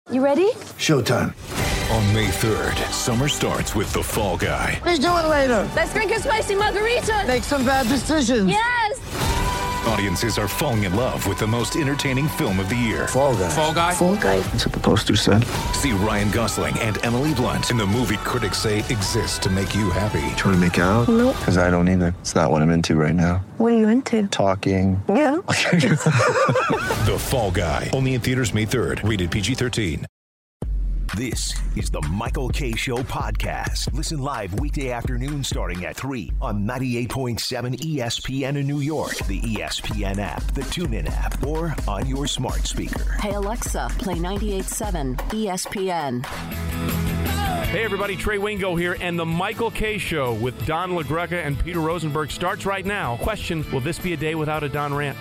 You ready? Showtime. On May 3rd, summer starts with The Fall Guy. Let's do it later. Let's drink a spicy margarita. Make some bad decisions. Yes! Audiences are falling in love with the most entertaining film of the year. Fall Guy. Fall Guy? Fall guy. That's what the poster said. See Ryan Gosling and Emily Blunt in the movie critics say exists to make you happy. Trying to make it out? Nope. Because I don't either. It's not what I'm into right now. What are you into? Talking. Yeah. The Fall Guy. Only in theaters May 3rd. Rated PG-13. This is the Michael Kay Show podcast. Listen live weekday afternoon starting at 3 on 98.7 ESPN in New York, the ESPN app, the TuneIn app, or on your smart speaker. Hey Alexa, play 98.7 ESPN. Hey everybody, Trey Wingo here, and the Michael Kay Show with Don LaGreca and Peter Rosenberg starts right now. Question, will this be a day without a Don rant?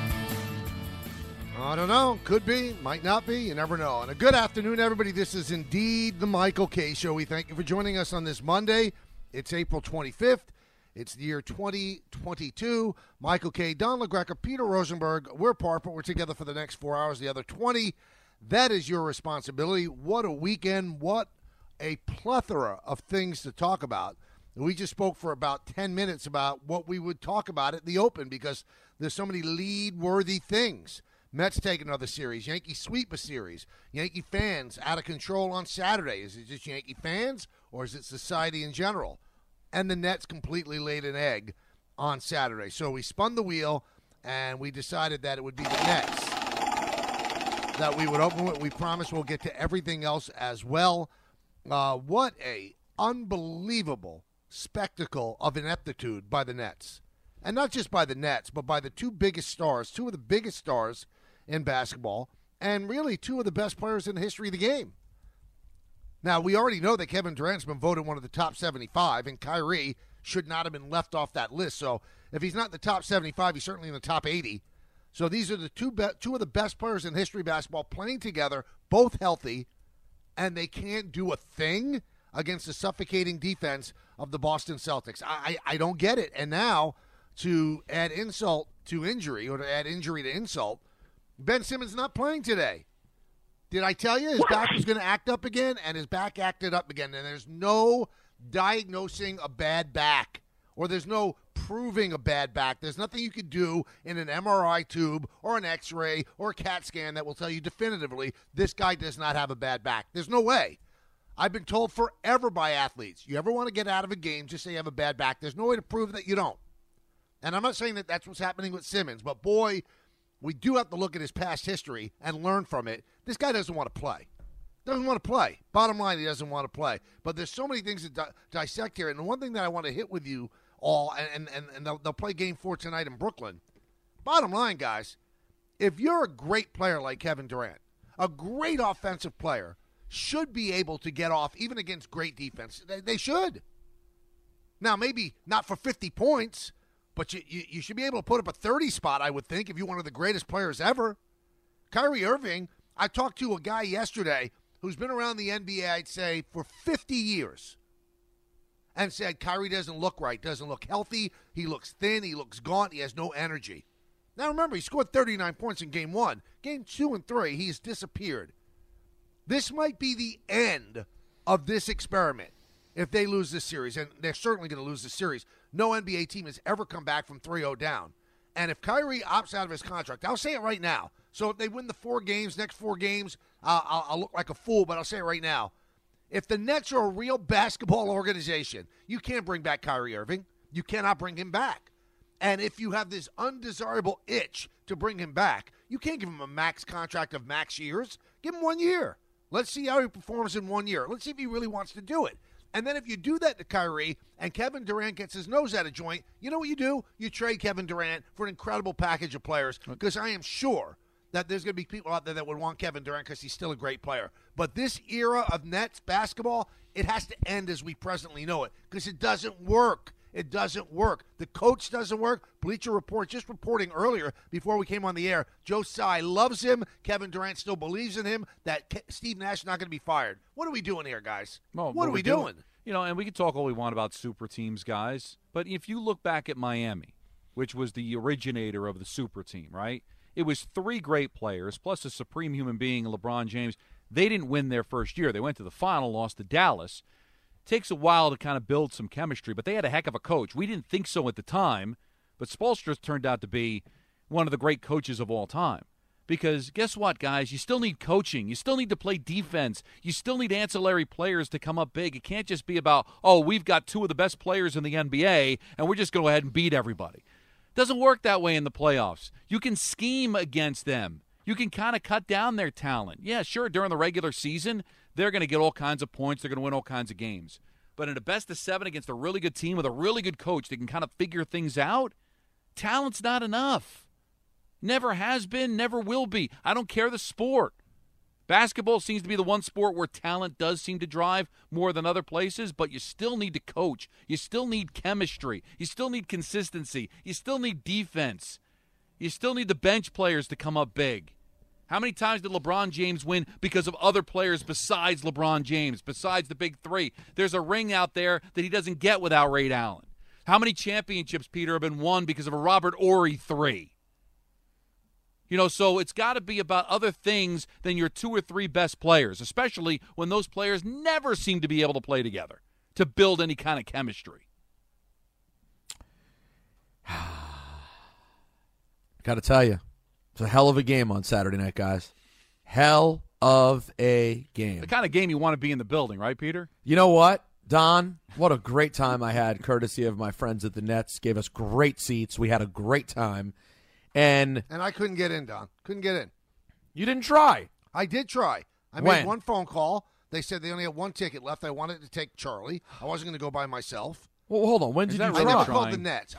I don't know. Could be. Might not be. You never know. And a good afternoon, everybody. This is indeed the Michael Kay Show. We thank you for joining us on this Monday. It's April 25th. It's the year 2022. Michael Kay, Don LaGreca, Peter Rosenberg. We're apart, but we're together for the next 4 hours. The other 20. That is your responsibility. What a weekend. What a plethora of things to talk about. We just spoke for about 10 minutes about what we would talk about at the Open because there's so many lead-worthy things. Mets take another series. Yankees sweep a series. Yankee fans out of control on Saturday. Is it just Yankee fans or is it society in general? And the Nets completely laid an egg on Saturday. So we spun the wheel and we decided that it would be the Nets that we would open with. We promise we'll get to everything else as well. What a unbelievable spectacle of ineptitude by the Nets. And not just by the Nets, but by the two biggest stars, two of the biggest stars in basketball, and really two of the best players in the history of the game. Now, we already know that Kevin Durant's been voted one of the top 75, and Kyrie should not have been left off that list. So if he's not in the top 75, he's certainly in the top 80. So these are the two of the best players in history of basketball playing together, both healthy, and they can't do a thing against the suffocating defense of the Boston Celtics. I don't get it. And now, to add insult to injury, or to add injury to insult, Ben Simmons not playing today. Did I tell you his back was going to act up again? And his back acted up again. And there's no diagnosing a bad back, or there's no proving a bad back. There's nothing you could do in an MRI tube or an X-ray or a CAT scan that will tell you definitively this guy does not have a bad back. There's no way. I've been told forever by athletes, you ever want to get out of a game, just say you have a bad back. There's no way to prove that you don't. And I'm not saying that that's what's happening with Simmons, but boy, we do have to look at his past history and learn from it. This guy doesn't want to play. Doesn't want to play. Bottom line, he doesn't want to play. But there's so many things to dissect here. And the one thing that I want to hit with you all, and they'll play Game 4 tonight in Brooklyn. Bottom line, guys, if you're a great player like Kevin Durant, a great offensive player, should be able to get off even against great defense. They should. Now, maybe not for 50 points, but you should be able to put up a 30 spot, I would think, if you're one of the greatest players ever. Kyrie Irving, I talked to a guy yesterday who's been around the NBA, I'd say, for 50 years, and said Kyrie doesn't look right, doesn't look healthy, he looks thin, he looks gaunt, he has no energy. Now, remember, he scored 39 points in Game 1. Game 2 and 3, he's disappeared. This might be the end of this experiment if they lose this series, and they're certainly going to lose this series. No NBA team has ever come back from 3-0 down. And if Kyrie opts out of his contract, I'll say it right now. So if they win the next four games, I'll look like a fool, but I'll say it right now. If the Nets are a real basketball organization, you can't bring back Kyrie Irving. You cannot bring him back. And if you have this undesirable itch to bring him back, you can't give him a max contract of max years. Give him 1 year. Let's see how he performs in 1 year. Let's see if he really wants to do it. And then if you do that to Kyrie and Kevin Durant gets his nose out of joint, you know what you do? You trade Kevin Durant for an incredible package of players, because I am sure that there's going to be people out there that would want Kevin Durant because he's still a great player. But this era of Nets basketball, it has to end as we presently know it, because it doesn't work. It doesn't work. The coach doesn't work. Bleacher Report just reporting earlier before we came on the air, Joe Tsai loves him. Kevin Durant still believes in him, that Steve Nash is not going to be fired. What are we doing here, guys? Well, what are we doing? You know, and we can talk all we want about super teams, guys, but if you look back at Miami, which was the originator of the super team, right? It was three great players plus a supreme human being, LeBron James. They didn't win their first year. They went to the final, lost to Dallas. Takes a while to kind of build some chemistry, but they had a heck of a coach. We didn't think so at the time, but Spoelstra turned out to be one of the great coaches of all time. Because guess what, guys? You still need coaching. You still need to play defense. You still need ancillary players to come up big. It can't just be about, oh, we've got two of the best players in the NBA, and we're just going to go ahead and beat everybody. It doesn't work that way in the playoffs. You can scheme against them. You can kind of cut down their talent. Yeah, sure, during the regular season, they're going to get all kinds of points. They're going to win all kinds of games. But in a best-of-7 against a really good team with a really good coach that can kind of figure things out, talent's not enough. Never has been, never will be. I don't care the sport. Basketball seems to be the one sport where talent does seem to drive more than other places, but you still need to coach. You still need chemistry. You still need consistency. You still need defense. You still need the bench players to come up big. How many times did LeBron James win because of other players besides LeBron James, besides the big three? There's a ring out there that he doesn't get without Ray Allen. How many championships, Peter, have been won because of a Robert Horry 3? You know, so it's got to be about other things than your 2 or 3 best players, especially when those players never seem to be able to play together to build any kind of chemistry. Got to tell you, it's a hell of a game on Saturday night, guys. Hell of a game. The kind of game you want to be in the building, right, Peter? You know what, Don? What a great time I had, courtesy of my friends at the Nets. Gave us great seats. We had a great time. And I couldn't get in, Don. Couldn't get in. You didn't try. I did try. I made one phone call. They said they only had one ticket left. I wanted to take Charlie. I wasn't going to go by myself. Well, hold on. When did you try? I never called the Nets.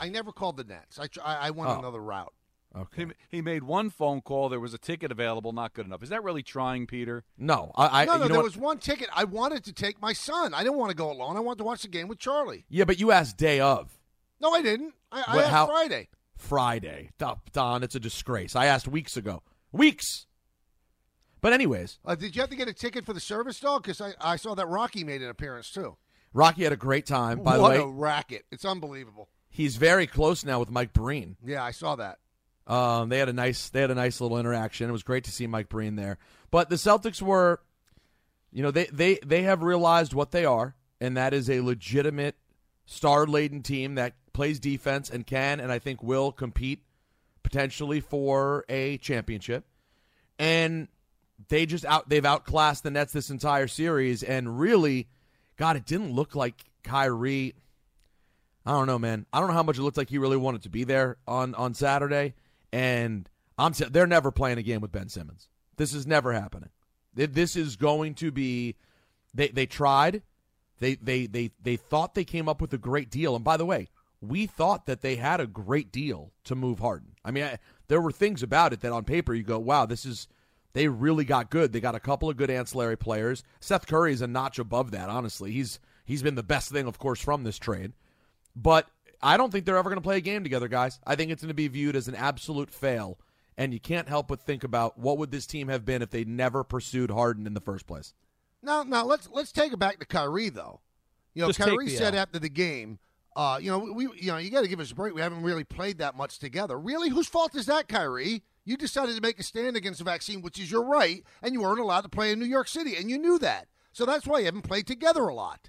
I went another route. Okay. He made one phone call. There was a ticket available. Not good enough. Is that really trying, Peter? No. There was one ticket. I wanted to take my son. I didn't want to go alone. I wanted to watch the game with Charlie. Yeah, but you asked day of. No, I didn't. I asked Friday. Friday. Don, it's a disgrace. I asked weeks ago. Weeks! But anyways. Did you have to get a ticket for the service dog? Because I saw that Rocky made an appearance, too. Rocky had a great time, by the way. What a racket. It's unbelievable. He's very close now with Mike Breen. Yeah, I saw that. They had a nice little interaction. It was great to see Mike Breen there. But the Celtics were, they have realized what they are, and that is a legitimate star-laden team that plays defense and can, and I think will compete potentially for a championship. And they've outclassed the Nets this entire series, and really, God, it didn't look like Kyrie. I don't know, man. I don't know how much it looked like he really wanted to be there on Saturday. And they're never playing a game with Ben Simmons. This is never happening. This is going to be. They tried. They thought they came up with a great deal. And by the way, we thought that they had a great deal to move Harden. I mean, there were things about it that on paper you go, wow, they really got good. They got a couple of good ancillary players. Seth Curry is a notch above that, honestly. He's been the best thing, of course, from this trade. But I don't think they're ever going to play a game together, guys. I think it's going to be viewed as an absolute fail. And you can't help but think about what would this team have been if they never pursued Harden in the first place. Now let's take it back to Kyrie, though. Kyrie said after the game, you got to give us a break. We haven't really played that much together. Really? Whose fault is that, Kyrie? You decided to make a stand against the vaccine, which is your right, and you weren't allowed to play in New York City, and you knew that. So that's why you haven't played together a lot.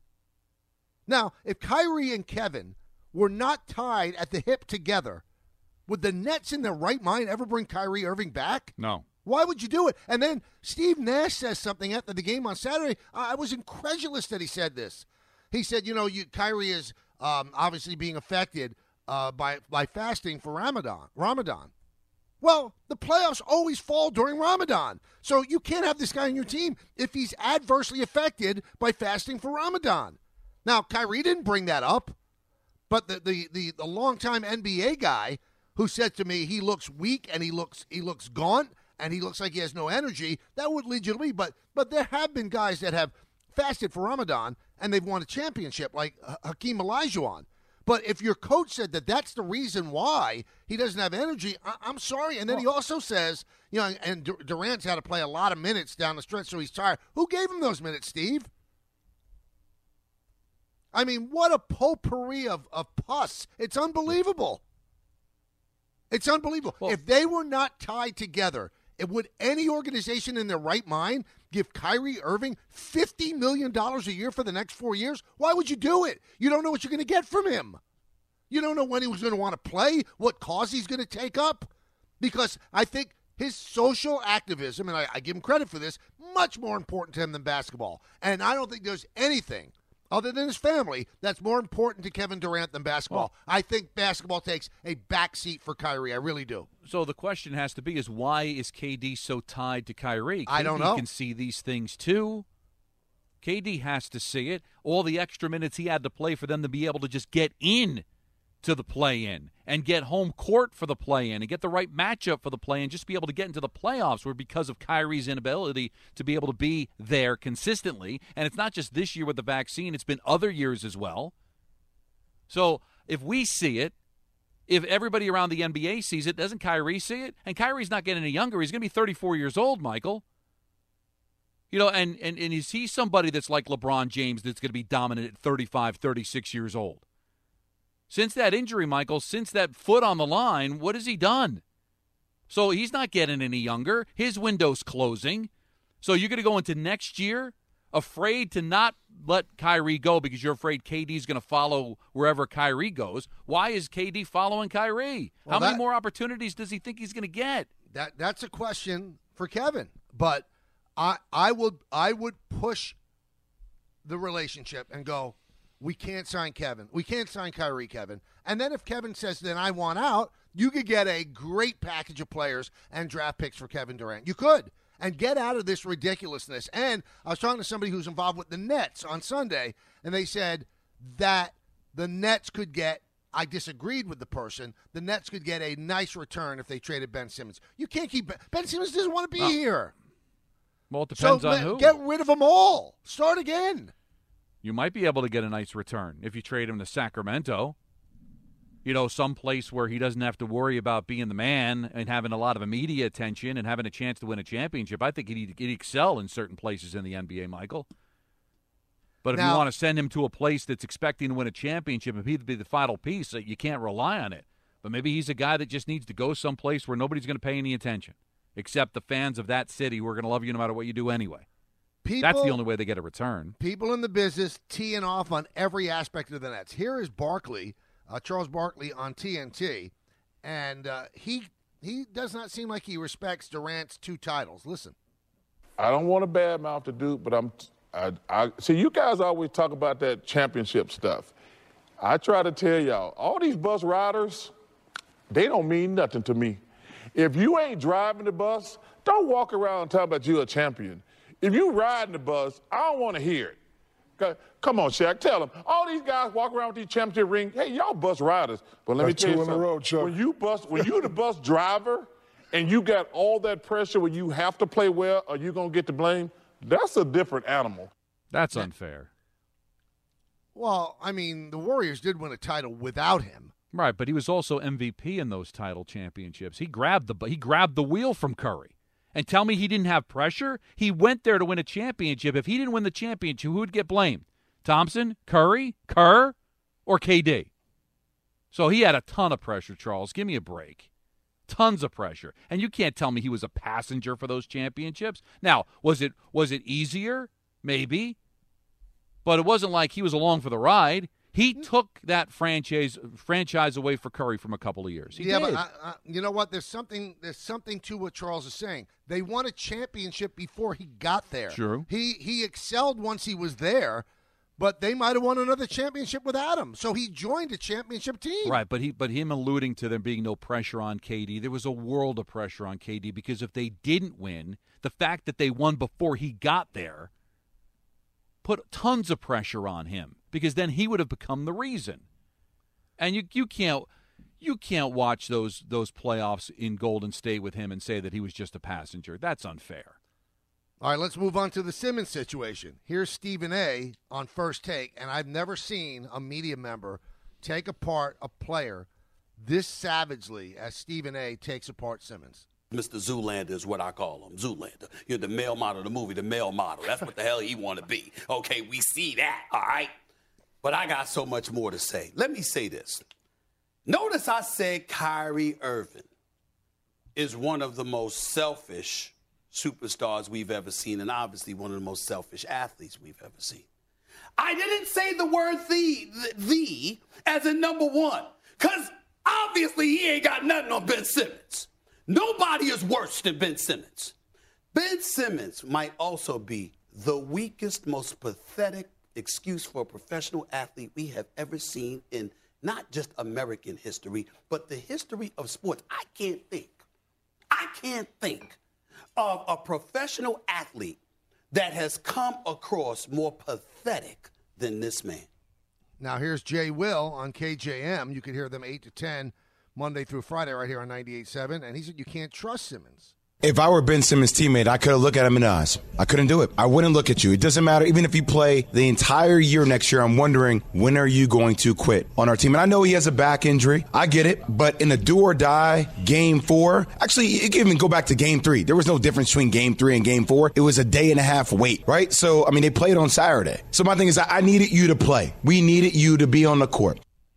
Now, if Kyrie and Kevin were not tied at the hip together, would the Nets in their right mind ever bring Kyrie Irving back? No. Why would you do it? And then Steve Nash says something after the game on Saturday. I was incredulous that he said this. He said, Kyrie is obviously being affected by fasting for Ramadan. Well, the playoffs always fall during Ramadan. So you can't have this guy on your team if he's adversely affected by fasting for Ramadan. Now, Kyrie didn't bring that up, but the longtime NBA guy who said to me he looks weak and he looks gaunt and he looks like he has no energy, that would lead you to me. But there have been guys that have fasted for Ramadan and they've won a championship, like Hakeem Olajuwon. But if your coach said that that's the reason why he doesn't have energy, I'm sorry. And then he also says, and Durant's had to play a lot of minutes down the stretch, so he's tired. Who gave him those minutes, Steve? I mean, what a potpourri of pus. It's unbelievable. It's unbelievable. Well, if they were not tied together, Would any organization in their right mind give Kyrie Irving $50 million a year for the next 4 years? Why would you do it? You don't know what you're going to get from him. You don't know when he was going to want to play, what cause he's going to take up. Because I think his social activism, and I give him credit for this, much more important to him than basketball. And I don't think there's anything other than his family that's more important to Kevin Durant than basketball. I think basketball takes a backseat for Kyrie. I really do. So the question has to be is why is KD so tied to Kyrie? I don't know. KD can see these things too. KD has to see it. All the extra minutes he had to play for them to be able to just get in to the play-in and get home court for the play-in and get the right matchup for the play-in, just be able to get into the playoffs where because of Kyrie's inability to be able to be there consistently. And it's not just this year with the vaccine, it's been other years as well. So if we see it, if everybody around the NBA sees it, doesn't Kyrie see it? And Kyrie's not getting any younger. He's going to be 34 years old, Michael. You know, and is he somebody that's like LeBron James that's going to be dominant at 35, 36 years old? Since that injury, Michael, since that foot on the line, what has he done? So he's not getting any younger. His window's closing. So you're going to go into next year afraid to not let Kyrie go because you're afraid KD's going to follow wherever Kyrie goes. Why is KD following Kyrie? How many more opportunities does he think he's going to get? That's a question for Kevin. But I would push the relationship and go, we can't sign Kevin. We can't sign Kyrie, Kevin. And then if Kevin says, then I want out, you could get a great package of players and draft picks for Kevin Durant. You could. And get out of this ridiculousness. And I was talking to somebody who's involved with the Nets on Sunday, and they said that the Nets could get, I disagreed with the person, the Nets could get a nice return if they traded Ben Simmons. You can't keep Ben Simmons doesn't want to be here. Well, it depends on who. Get rid of them all. Start again. You might be able to get a nice return if you trade him to Sacramento. You know, some place where he doesn't have to worry about being the man and having a lot of media attention and having a chance to win a championship. I think he'd excel in certain places in the NBA, Michael. But if you want to send him to a place that's expecting to win a championship, if he'd be the final piece, you can't rely on it. But maybe he's a guy that just needs to go someplace where nobody's going to pay any attention, except the fans of that city who are going to love you no matter what you do anyway. That's the only way they get a return. People in the business teeing off on every aspect of the Nets. Here is Barkley, Charles Barkley on TNT, and he does not seem like he respects Durant's 2 titles. Listen. I don't want to badmouth the dude, but I see you guys always talk about that championship stuff. I try to tell y'all, all these bus riders, they don't mean nothing to me. If you ain't driving the bus, don't walk around talking about you're a champion. If you riding the bus, I don't want to hear it. Come on, Shaq, tell them. All these guys walk around with these championship rings. Hey, y'all bus riders. But let me tell you something. 2 in a row, Chuck. When you the bus driver and you got all that pressure where you have to play well or you're going to get the blame, that's a different animal. That's unfair. Well, I mean, the Warriors did win a title without him. Right, but he was also MVP in those title championships. He grabbed the wheel from Curry. And tell me he didn't have pressure? He went there to win a championship. If he didn't win the championship, who would get blamed? Thompson, Curry, Kerr, or KD? So he had a ton of pressure, Charles. Give me a break. Tons of pressure. And you can't tell me he was a passenger for those championships. Now, was it easier? Maybe. But it wasn't like he was along for the ride. He took that franchise away for Curry from a couple of years. He did. But you know what? There's something to what Charles is saying. They won a championship before he got there. True. He excelled once he was there, but they might have won another championship without him. So he joined a championship team. Right, but him alluding to there being no pressure on KD, there was a world of pressure on KD because if they didn't win, the fact that they won before he got there put tons of pressure on him because then he would have become the reason. And you can't watch those playoffs in Golden State with him and say that he was just a passenger. That's unfair. All right, let's move on to the Simmons situation. Here's Stephen A. on First Take, and I've never seen a media member take apart a player this savagely as Stephen A. takes apart Simmons. Mr. Zoolander is what I call him, Zoolander. You're the male model of the movie, the male model. That's what the hell he want to be. Okay, we see that, all right? But I got so much more to say. Let me say this. Notice I said Kyrie Irving. is one of the most selfish superstars we've ever seen, and obviously one of the most selfish athletes we've ever seen. I didn't say the word the as in number one, because obviously he ain't got nothing on Ben Simmons. Nobody is worse than Ben Simmons. Ben Simmons might also be the weakest, most pathetic excuse for a professional athlete we have ever seen in not just American history, but the history of sports. I can't think of a professional athlete that has come across more pathetic than this man. Now here's Jay Will on KJM. You can hear them 8 to 10 Monday through Friday right here on 98.7. And he said you can't trust Simmons. If I were Ben Simmons' teammate, I could have looked at him in the eyes. I couldn't do it. I wouldn't look at you. It doesn't matter. Even if you play the entire year next year, I'm wondering, when are you going to quit on our team? And I know he has a back injury. I get it. But in a do-or-die Game 4, actually, it can even go back to Game 3. There was no difference between Game 3 and Game 4. It was a day and a half wait, right? So, I mean, they played on Saturday. So my thing is, I needed you to play. We needed you to be on the court.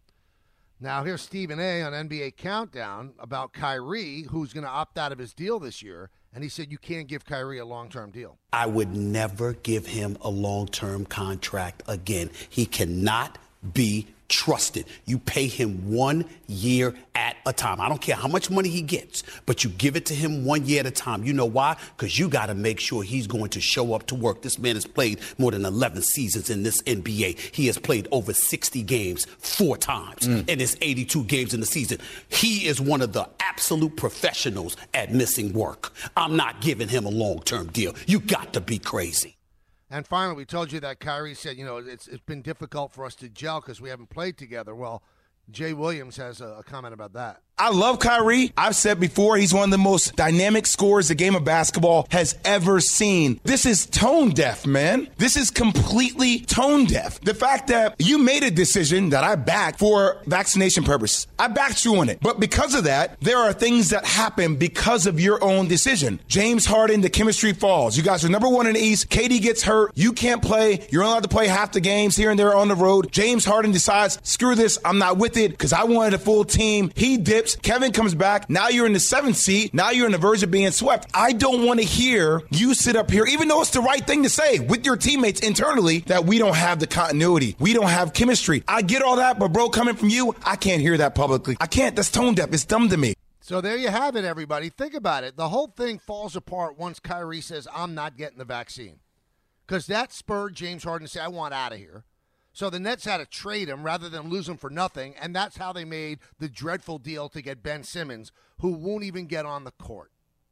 Now, here's Stephen A. on NBA Countdown about Kyrie, who's going to opt out of his deal this year. And he said you can't give Kyrie a long-term deal. I would never give him a long-term contract again. He cannot be trusted. You pay him 1 year at a time. I don't care how much money he gets, but you give it to him 1 year at a time. You know why? Because you got to make sure he's going to show up to work. This man has played more than 11 seasons in this NBA. He has played over 60 games 4 times in his 82 games in the season. He is one of the absolute professionals at missing work. I'm not giving him a long-term deal. You got to be crazy. And finally, we told you that Kyrie said, it's been difficult for us to gel because we haven't played together. Well, Jay Williams has a comment about that. I love Kyrie. I've said before, he's one of the most dynamic scorers the game of basketball has ever seen. This is tone deaf, man. This is completely tone deaf. The fact that you made a decision that I backed for vaccination purposes, I backed you on it. But because of that, there are things that happen because of your own decision. James Harden, the chemistry falls. You guys are number 1 in the East. KD gets hurt. You can't play. You're only allowed to play half the games here and there on the road. James Harden decides, screw this, I'm not with it because I wanted a full team. He dips. Kevin comes back. Now you're in the 7th seed. Now you're on the verge of being swept. I don't want to hear you sit up here, even though it's the right thing to say with your teammates internally, that we don't have the continuity. We don't have chemistry. I get all that, but bro, coming from you, I can't hear that publicly. I can't. That's tone deaf. It's dumb to me. So there you have it, everybody. Think about it. The whole thing falls apart once Kyrie says, I'm not getting the vaccine. Because that spurred James Harden to say, I want out of here. So the Nets had to trade him rather than lose him for nothing, and that's how they made the dreadful deal to get Ben Simmons, who won't even get on the court.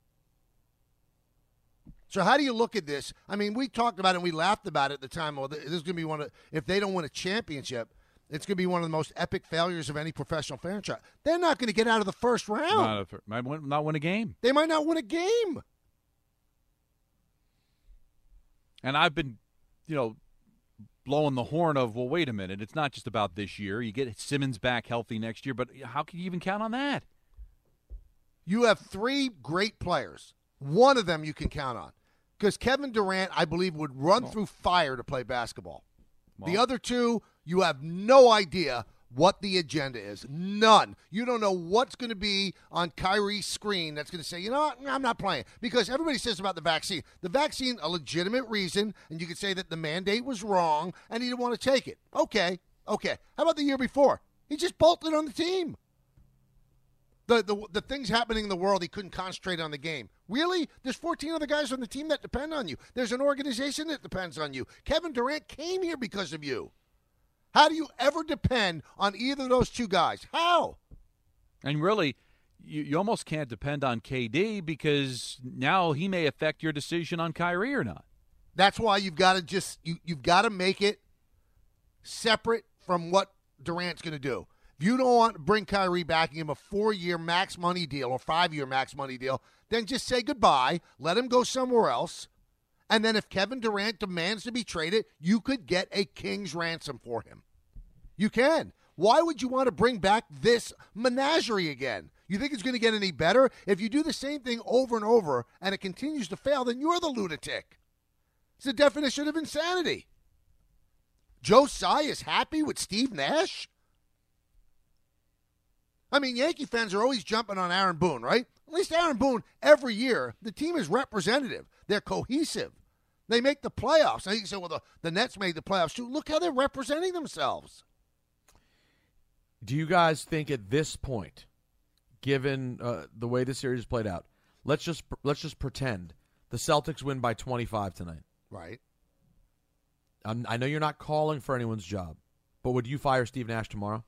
So how do you look at this? I mean, we talked about it and we laughed about it at the time. Well, this is going to be if they don't win a championship, it's going to be one of the most epic failures of any professional franchise. They're not going to get out of the first round. Might not win a game. They might not win a game. And I've been, blowing the horn of, well, wait a minute, it's not just about this year. You get Simmons back healthy next year, but how can you even count on that? You have 3 great players. One of them you can count on. Because Kevin Durant, I believe, would run through fire to play basketball. The other 2, you have no idea what the agenda is. None. You don't know what's going to be on Kyrie's screen that's going to say, you know what, I'm not playing. Because everybody says about the vaccine. The vaccine, a legitimate reason, and you could say that the mandate was wrong and he didn't want to take it. Okay. How about the year before? He just bolted on the team. The things happening in the world, he couldn't concentrate on the game. Really? There's 14 other guys on the team that depend on you. There's an organization that depends on you. Kevin Durant came here because of you. How do you ever depend on either of those 2 guys? How? And really, you almost can't depend on KD because now he may affect your decision on Kyrie or not. That's why you've got to you've got to make it separate from what Durant's going to do. If you don't want to bring Kyrie back and give him a 4-year max money deal or 5-year max money deal, then just say goodbye, let him go somewhere else. And then if Kevin Durant demands to be traded, you could get a king's ransom for him. You can. Why would you want to bring back this menagerie again? You think it's going to get any better? If you do the same thing over and over and it continues to fail, then you're the lunatic. It's the definition of insanity. Joe Tsai is happy with Steve Nash? I mean, Yankee fans are always jumping on Aaron Boone, right? At least Aaron Boone, every year, the team is representative. They're cohesive. They make the playoffs. I think you say, well, the Nets made the playoffs too. Look how they're representing themselves. Do you guys think at this point, given the way the series played out, let's just pretend the Celtics win by 25 tonight? Right. I know you're not calling for anyone's job, but would you fire Steve Nash tomorrow?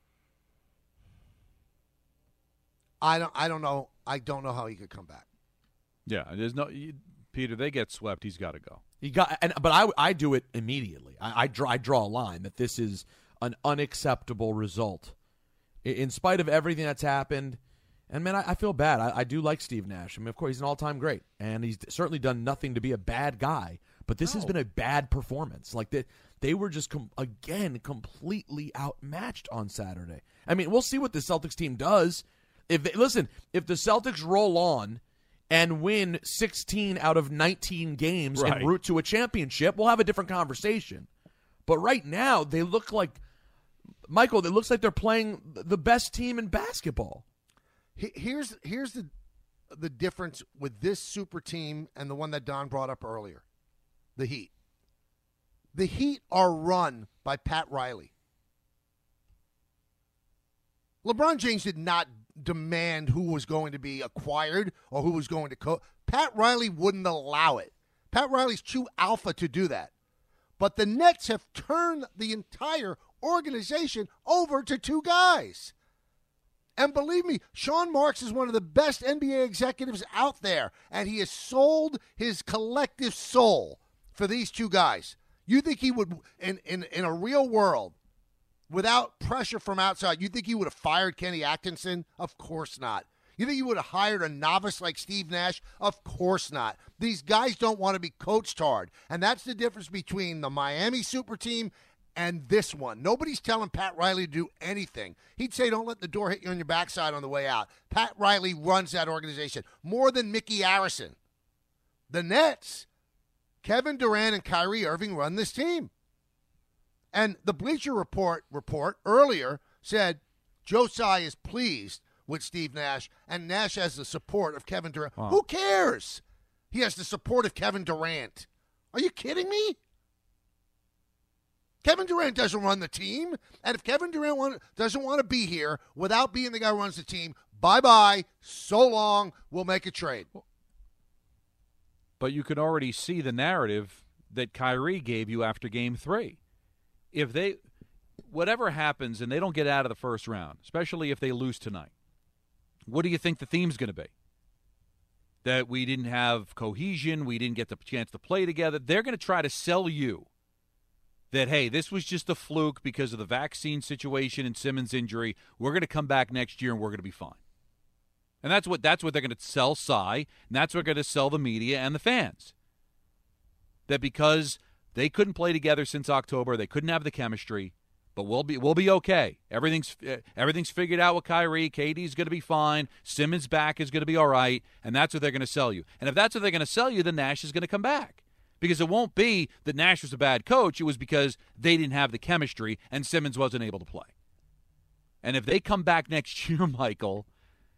I don't know. I don't know how he could come back. Yeah, there's no Peter. They get swept. He's got to go. But I do it immediately. I draw a line that this is an unacceptable result, in spite of everything that's happened. And man, I feel bad. I do like Steve Nash. I mean, of course, he's an all-time great, and he's certainly done nothing to be a bad guy. But this has been a bad performance. Like they were just again completely outmatched on Saturday. I mean, we'll see what the Celtics team does. If the Celtics roll on and win 16 out of 19 games en route to a championship, we'll have a different conversation. But right now, they look like, Michael, it looks like they're playing the best team in basketball. Here's the difference with this super team and the one that Don brought up earlier, the Heat. The Heat are run by Pat Riley. LeBron James did not demand who was going to be acquired or who was going to coach. Pat Riley wouldn't allow it. Pat Riley's too alpha to do that. But the Nets have turned the entire organization over to two guys. And believe me, Sean Marks is one of the best NBA executives out there, and he has sold his collective soul for these two guys. You think he would, in a real world, without pressure from outside, you think he would have fired Kenny Atkinson? Of course not. You think he would have hired a novice like Steve Nash? Of course not. These guys don't want to be coached hard, and that's the difference between the Miami super team and this one. Nobody's telling Pat Riley to do anything. He'd say, don't let the door hit you on your backside on the way out. Pat Riley runs that organization more than Mickey Arison. The Nets, Kevin Durant and Kyrie Irving run this team. And the Bleacher Report earlier said Joe Tsai is pleased with Steve Nash, and Nash has the support of Kevin Durant. Wow. Who cares? He has the support of Kevin Durant. Are you kidding me? Kevin Durant doesn't run the team, and if Kevin Durant doesn't want to be here without being the guy who runs the team, bye-bye, so long, we'll make a trade. But you can already see the narrative that Kyrie gave you after Game 3. If whatever happens and they don't get out of the first round, especially if they lose tonight, what do you think the theme's going to be? That we didn't have cohesion, we didn't get the chance to play together. They're going to try to sell you that, hey, this was just a fluke because of the vaccine situation and Simmons' injury. We're going to come back next year and we're going to be fine. And that's what they're going to sell Tsai, and that's what they're going to sell the media and the fans. That because they couldn't play together since October, they couldn't have the chemistry, but we'll be okay. Everything's figured out with Kyrie. KD's going to be fine. Simmons' back is going to be all right, and that's what they're going to sell you. And if that's what they're going to sell you, then Nash is going to come back. Because it won't be that Nash was a bad coach. It was because they didn't have the chemistry and Simmons wasn't able to play. And if they come back next year, Michael,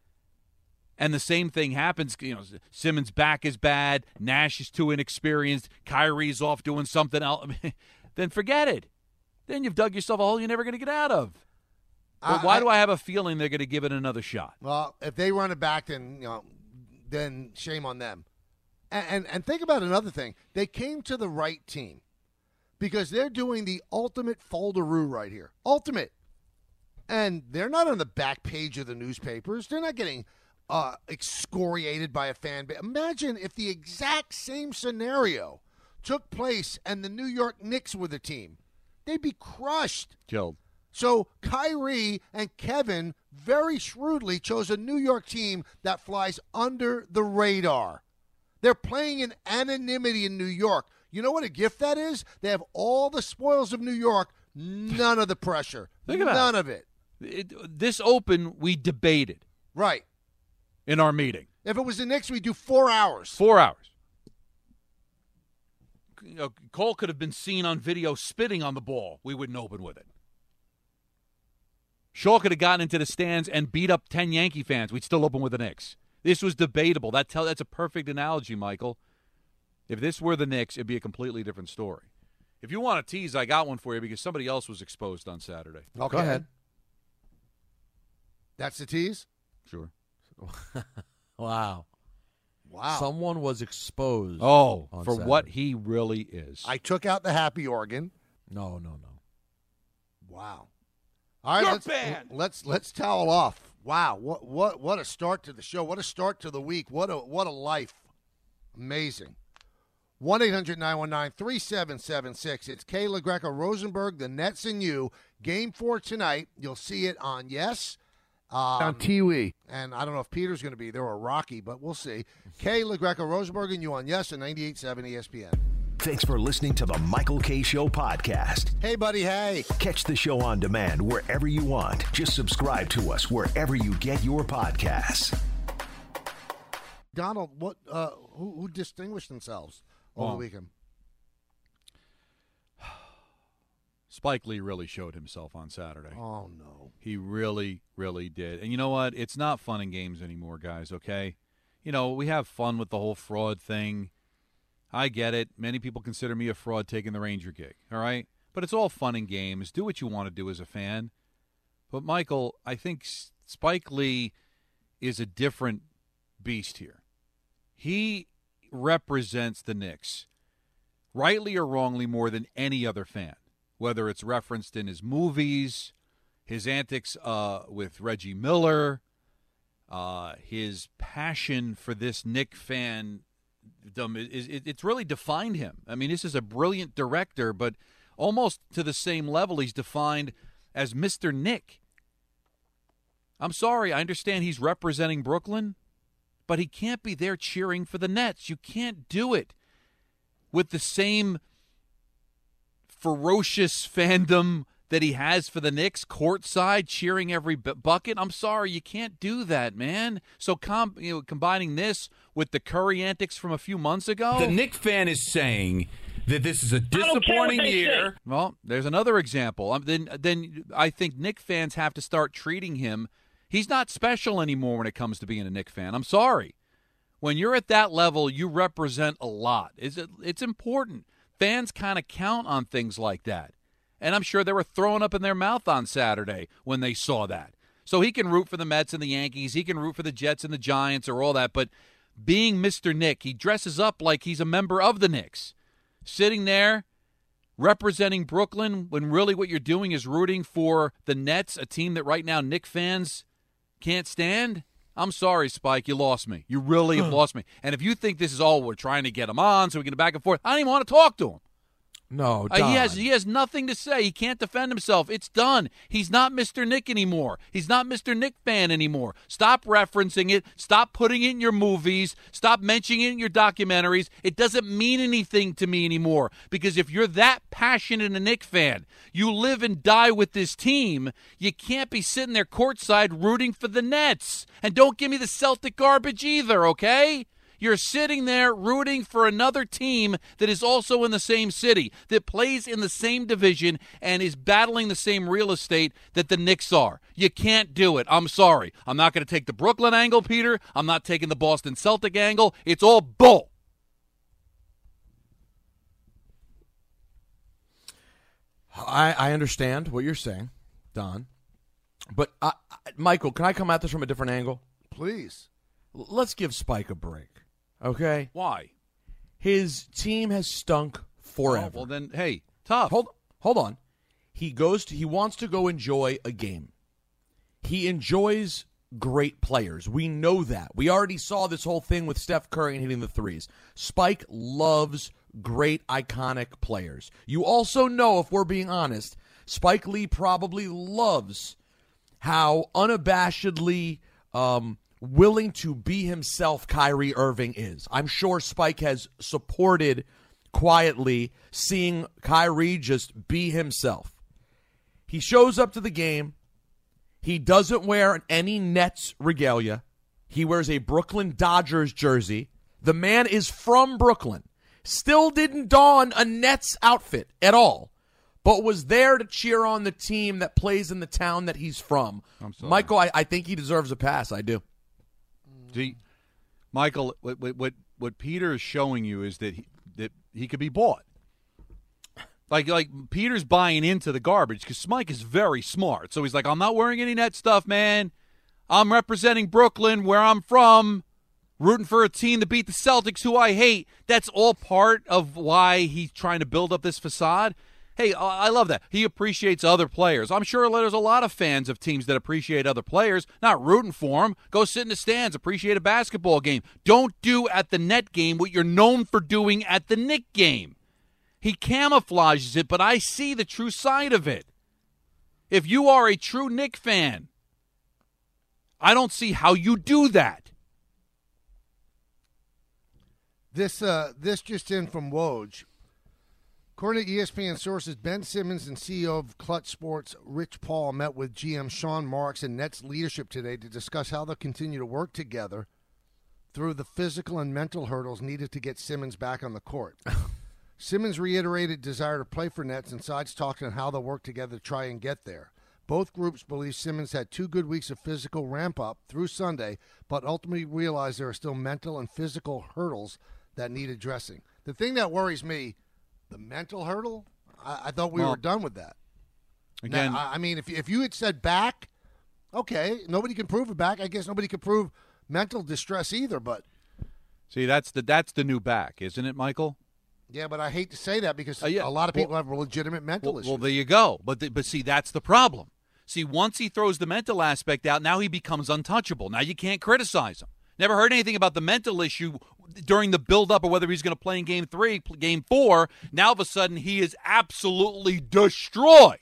and the same thing happens, Simmons' back is bad, Nash is too inexperienced, Kyrie's off doing something else, then forget it. Then you've dug yourself a hole you're never going to get out of. But why do I have a feeling they're going to give it another shot? Well, if they run it back, then shame on them. And think about another thing. They came to the right team because they're doing the ultimate folderoo right here. Ultimate. And they're not on the back page of the newspapers. They're not getting excoriated by a fan base. Imagine if the exact same scenario took place and the New York Knicks were the team. They'd be crushed. Killed. So Kyrie and Kevin very shrewdly chose a New York team that flies under the radar. They're playing in anonymity in New York. You know what a gift that is? They have all the spoils of New York, none of the pressure. Think about none of it. This Open, we debated. Right. In our meeting. If it was the Knicks, we'd do 4 hours. 4 hours. Cole could have been seen on video spitting on the ball. We wouldn't open with it. Shaw could have gotten into the stands and beat up 10 Yankee fans. We'd still open with the Knicks. This was debatable. That's a perfect analogy, Michael. If this were the Knicks, it'd be a completely different story. If you want to tease, I got one for you because somebody else was exposed on Saturday. Okay. Go ahead. That's the tease? Sure. Wow. Someone was exposed. Oh, on for Saturday. what he really is. I took out the happy organ. No. Wow. All right, let's towel off. Wow, what a start to the show. What a start to the week. What a life. Amazing. 1-800-919-3776. It's Kayla Greco Rosenberg, the Nets and you. Game 4 tonight. You'll see it on Yes. On TV. And I don't know if Peter's going to be there or Rocky, but we'll see. Kayla Greco Rosenberg and you on Yes and 98.7 ESPN. Thanks for listening to the Michael K. Show podcast. Hey, buddy, hey. Catch the show on demand wherever you want. Just subscribe to us wherever you get your podcasts. Donald, who distinguished themselves over the weekend? Spike Lee really showed himself on Saturday. Oh, no. He really, really did. And you know what? It's not fun and games anymore, guys, okay? You know, we have fun with the whole fraud thing. I get it. Many people consider me a fraud taking the Ranger gig, all right? But it's all fun and games. Do what you want to do as a fan. But, Michael, I think Spike Lee is a different beast here. He represents the Knicks, rightly or wrongly, more than any other fan, whether it's referenced in his movies, his antics with Reggie Miller, his passion for this Knick fan. It's really defined him. I mean, this is a brilliant director, but almost to the same level, he's defined as Mr. Knick. I'm sorry, I understand he's representing Brooklyn, but he can't be there cheering for the Nets. You can't do it with the same ferocious fandom that he has for the Knicks, courtside, cheering every bucket. I'm sorry, you can't do that, man. So combining this with the Curry antics from a few months ago. The Knick fan is saying that this is a disappointing year. Well, there's another example. Then I think Knick fans have to start treating him. He's not special anymore when it comes to being a Knick fan. I'm sorry. When you're at that level, you represent a lot. It's important. Fans kind of count on things like that. And I'm sure they were throwing up in their mouth on Saturday when they saw that. So he can root for the Mets and the Yankees. He can root for the Jets and the Giants or all that. But being Mr. Knick, he dresses up like he's a member of the Knicks. Sitting there representing Brooklyn when really what you're doing is rooting for the Nets, a team that right now Knick fans can't stand. I'm sorry, Spike. You lost me. You really have lost me. And if you think this is all we're trying to get him on so we can back and forth, I don't even want to talk to him. No, Don. He has nothing to say. He can't defend himself. It's done. He's not Mr. Knick anymore. He's not Mr. Knick fan anymore. Stop referencing it. Stop putting it in your movies. Stop mentioning it in your documentaries. It doesn't mean anything to me anymore because if you're that passionate a Knick fan, you live and die with this team, you can't be sitting there courtside rooting for the Nets. And don't give me the Celtic garbage either, okay? You're sitting there rooting for another team that is also in the same city, that plays in the same division, and is battling the same real estate that the Knicks are. You can't do it. I'm sorry. I'm not going to take the Brooklyn angle, Peter. I'm not taking the Boston Celtic angle. It's all bull. I understand what you're saying, Don. But, Michael, can I come at this from a different angle? Please. Let's give Spike a break. Okay? Why? His team has stunk forever. Oh, well, then, hey, tough. Hold on. He wants to go enjoy a game. He enjoys great players. We know that. We already saw this whole thing with Steph Curry and hitting the threes. Spike loves great, iconic players. You also know, if we're being honest, Spike Lee probably loves how unabashedly willing to be himself Kyrie Irving is. I'm sure Spike has supported quietly seeing Kyrie just be himself. He shows up to the game. He doesn't wear any Nets regalia. He wears a Brooklyn Dodgers jersey. The man is from Brooklyn. Still didn't don a Nets outfit at all. but was there to cheer on the team that plays in the town that he's from. Michael, I think he deserves a pass. I do. See, Michael, what Peter is showing you is that he could be bought. Like Peter's buying into the garbage because Mike is very smart. So he's like, I'm not wearing any net stuff, man. I'm representing Brooklyn, where I'm from, rooting for a team to beat the Celtics, who I hate. That's all part of why he's trying to build up this facade. Hey, I love that. He appreciates other players. I'm sure there's a lot of fans of teams that appreciate other players, not rooting for them. Go sit in the stands, appreciate a basketball game. Don't do at the net game what you're known for doing at the Knick game. He camouflages it, but I see the true side of it. If you are a true Knick fan, I don't see how you do that. This just in from Woj. According to ESPN sources, Ben Simmons and CEO of Clutch Sports, Rich Paul, met with GM Sean Marks and Nets leadership today to discuss how they'll continue to work together through the physical and mental hurdles needed to get Simmons back on the court. Simmons reiterated desire to play for Nets, and sides talking on how they'll work together to try and get there. Both groups believe Simmons had 2 good weeks of physical ramp-up through Sunday, but ultimately realized there are still mental and physical hurdles that need addressing. The thing that worries me, the mental hurdle, I thought we were done with that. Again, now, I mean, if you had said back, okay, nobody can prove a back. I guess nobody could prove mental distress either, but. See, that's the new back, isn't it, Michael? Yeah, but I hate to say that because a lot of people have legitimate mental issues. Well, there you go. But see, that's the problem. See, once he throws the mental aspect out, now he becomes untouchable. Now you can't criticize him. Never heard anything about the mental issue during the build-up or whether he's going to play in Game 3, Game 4. Now, all of a sudden, he is absolutely destroyed.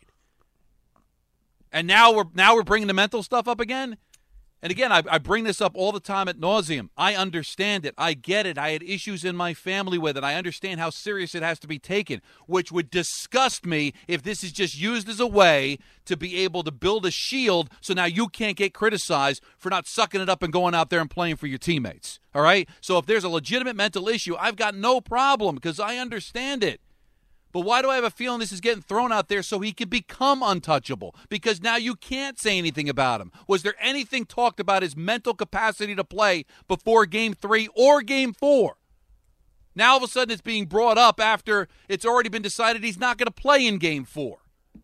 And now we're bringing the mental stuff up again? And again, I bring this up all the time ad nauseum. I understand it. I get it. I had issues in my family with it. I understand how serious it has to be taken, which would disgust me if this is just used as a way to be able to build a shield so now you can't get criticized for not sucking it up and going out there and playing for your teammates. All right? So if there's a legitimate mental issue, I've got no problem because I understand it. But why do I have a feeling this is getting thrown out there so he can become untouchable? Because now you can't say anything about him. Was there anything talked about his mental capacity to play before Game 3 or Game 4? Now all of a sudden it's being brought up after it's already been decided he's not going to play in Game 4.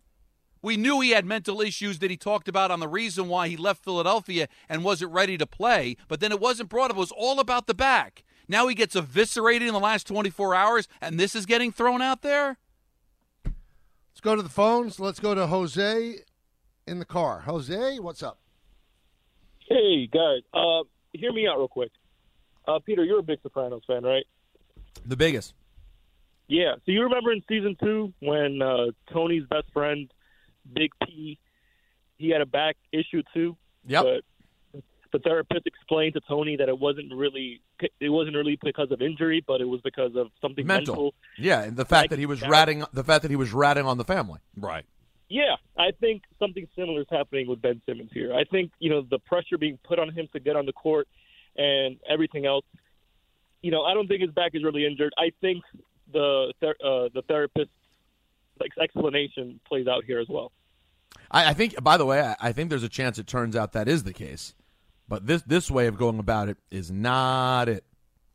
We knew he had mental issues that he talked about on the reason why he left Philadelphia and wasn't ready to play, but then it wasn't brought up. It was all about the back. Now he gets eviscerated in the last 24 hours, and this is getting thrown out there? Let's go to the phones. Let's go to Jose in the car. Jose, what's up? Hey, guys. Hear me out real quick. Peter, you're a big Sopranos fan, right? The biggest. Yeah. So you remember in Season 2 when Tony's best friend, Big P, he had a back issue too? Yep. But the therapist explained to Tony that it wasn't really because of injury, but it was because of something mental. Yeah, and the fact that he was ratting on the family. Right. Yeah, I think something similar is happening with Ben Simmons here. I think, the pressure being put on him to get on the court and everything else. I don't think his back is really injured. I think the therapist's explanation plays out here as well. I think, by the way, I think there's a chance it turns out that is the case. But this way of going about it is not it.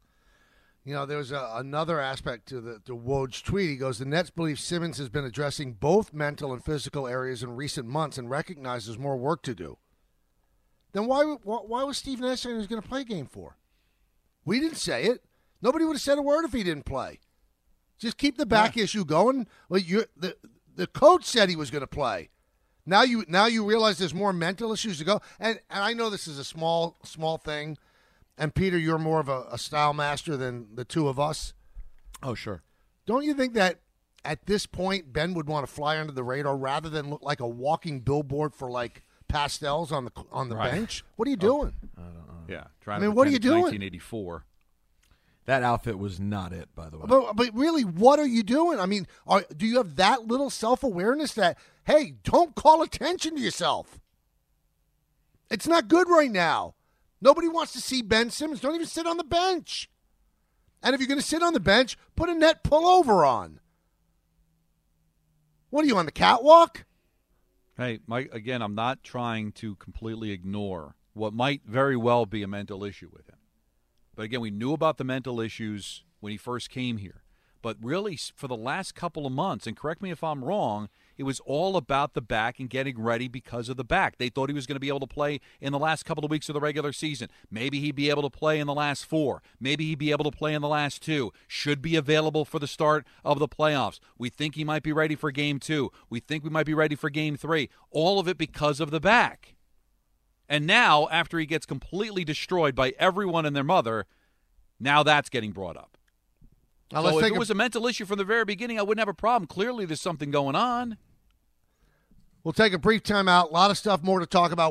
There's another aspect to Woj's tweet. He goes, the Nets believe Simmons has been addressing both mental and physical areas in recent months and recognizes more work to do. Then why was Steve Nash saying he was going to play Game 4? We didn't say it. Nobody would have said a word if he didn't play. Just keep the back issue going. Well, the coach said he was going to play. Now you realize there's more mental issues to go. And I know this is a small thing. And, Peter, you're more of a style master than the two of us. Oh, sure. Don't you think that at this point Ben would want to fly under the radar rather than look like a walking billboard for, pastels on the bench? What are you doing? I don't know. Yeah. What are you doing? 1984. That outfit was not it, by the way. But really, what are you doing? Do you have that little self-awareness that, hey, don't call attention to yourself? It's not good right now. Nobody wants to see Ben Simmons. Don't even sit on the bench. And if you're going to sit on the bench, put a net pullover on. What are you, on the catwalk? Hey, Mike, again, I'm not trying to completely ignore what might very well be a mental issue with him. But again, we knew about the mental issues when he first came here. But really, for the last couple of months, and correct me if I'm wrong, it was all about the back and getting ready because of the back. They thought he was going to be able to play in the last couple of weeks of the regular season. Maybe he'd be able to play in the last 4. Maybe he'd be able to play in the last 2. Should be available for the start of the playoffs. We think he might be ready for Game 2. We think we might be ready for Game 3. All of it because of the back. And now, after he gets completely destroyed by everyone and their mother, now that's getting brought up. Now, so if it was a mental issue from the very beginning, I wouldn't have a problem. Clearly, there's something going on. We'll take a brief time out. A lot of stuff more to talk about.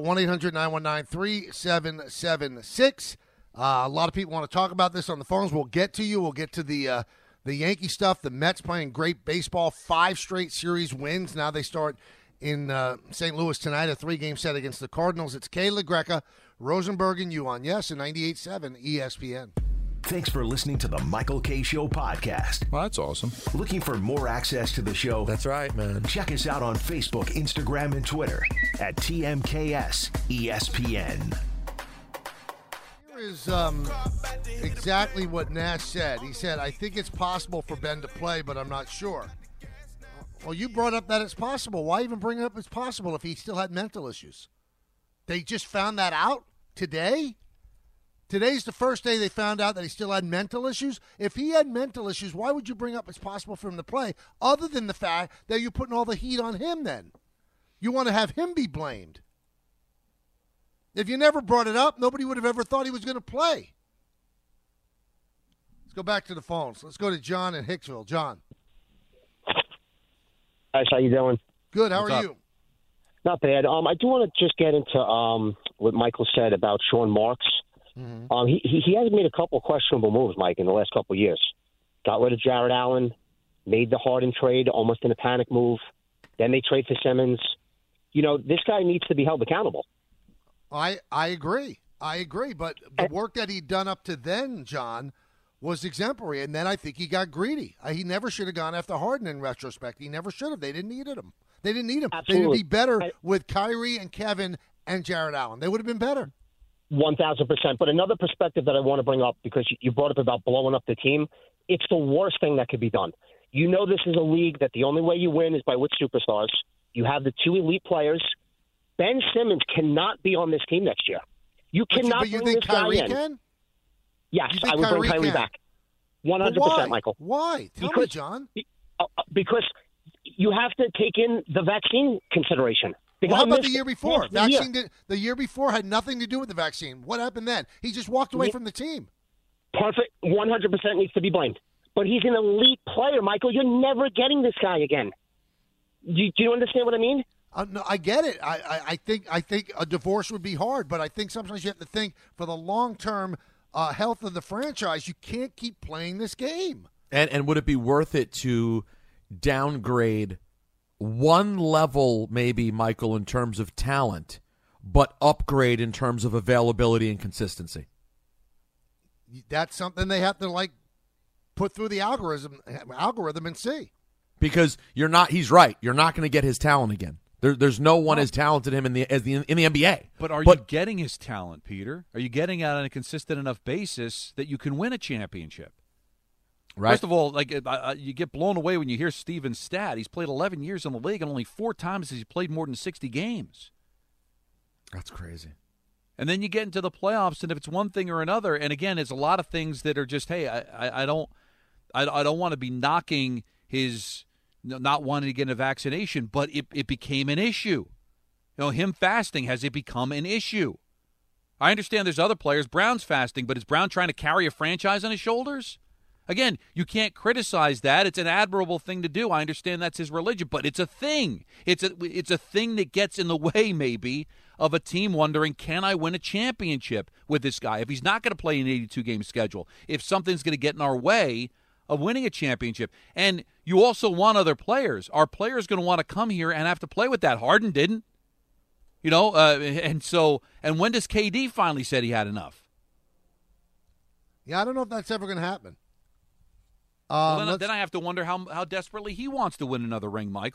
1-800-919-3776. A lot of people want to talk about this on the phones. We'll get to you. We'll get to the Yankee stuff. The Mets playing great baseball. 5 straight series wins. Now they start in St. Louis tonight, a 3-game set against the Cardinals. It's Kay LaGreca, Rosenberg, and you on Yes and 98.7 ESPN. Thanks for listening to the Michael K. Show podcast. Well, that's awesome. Looking for more access to the show? That's right, man. Check us out on Facebook, Instagram, and Twitter at TMKS ESPN. Here is exactly what Nash said. He said, I think it's possible for Ben to play, but I'm not sure. Well, you brought up that it's possible. Why even bring it up it's possible if he still had mental issues? They just found that out today? Today's the first day they found out that he still had mental issues. If he had mental issues, why would you bring up it's possible for him to play, other than the fact that you're putting all the heat on him then? You want to have him be blamed. If you never brought it up, nobody would have ever thought he was going to play. Let's go back to the phones. Let's go to John in Hicksville. John. Guys, how you doing? Good. How are you? Not bad. I do want to just get into what Michael said about Sean Marks. Mm-hmm. He has made a couple of questionable moves, Mike, in the last couple of years. Got rid of Jared Allen, made the Harden trade almost in a panic move. Then they trade for Simmons. You know, this guy needs to be held accountable. I agree. But the work that he'd done up to then, John, was exemplary. And then I think he got greedy. He never should have gone after Harden in retrospect. He never should have. They didn't need him. Absolutely. They would be better with Kyrie and Kevin and Jared Allen. They would have been better. 1,000%. But another perspective that I want to bring up, because you brought up about blowing up the team, it's the worst thing that could be done. You know this is a league that the only way you win is by with superstars. You have the 2 elite players. Ben Simmons cannot be on this team next year. You cannot but you bring think this guy Kyrie in. Can? Yes, I would bring Kyrie back. 100%, Michael. Why? Tell me, John. Because you have to take in the vaccine consideration. Well, how about the year before? The year before had nothing to do with the vaccine. What happened then? He just walked away from the team. Perfect. 100% needs to be blamed. But he's an elite player, Michael. You're never getting this guy again. Do you understand what I mean? No, I get it. I think a divorce would be hard, but I think sometimes you have to think for the long-term health of the franchise. You can't keep playing this game. And would it be worth it to downgrade one level, maybe, Michael, in terms of talent, but upgrade in terms of availability and consistency? That's something they have to put through the algorithm and see. Because he's right. You're not going to get his talent again. There's no one as talented in the NBA. But are you getting his talent, Peter? Are you getting it on a consistent enough basis that you can win a championship? Right. First of all, you get blown away when you hear Steven's stat. He's played 11 years in the league, and only 4 times has he played more than 60 games. That's crazy. And then you get into the playoffs, and if it's one thing or another, and again, it's a lot of things that are just, hey, I don't want to be knocking his not wanting to get a vaccination, but it became an issue. Him fasting, has it become an issue? I understand there's other players. Brown's fasting, but is Brown trying to carry a franchise on his shoulders? Again, you can't criticize that. It's an admirable thing to do. I understand that's his religion, but it's a thing. It's a thing that gets in the way, maybe, of a team wondering, can I win a championship with this guy? If he's not going to play an 82-game schedule, if something's going to get in our way of winning a championship. And you also want other players. Are players going to want to come here and have to play with that? Harden didn't. And when does KD finally said he had enough? Yeah, I don't know if that's ever going to happen. Then I have to wonder how desperately he wants to win another ring, Michael.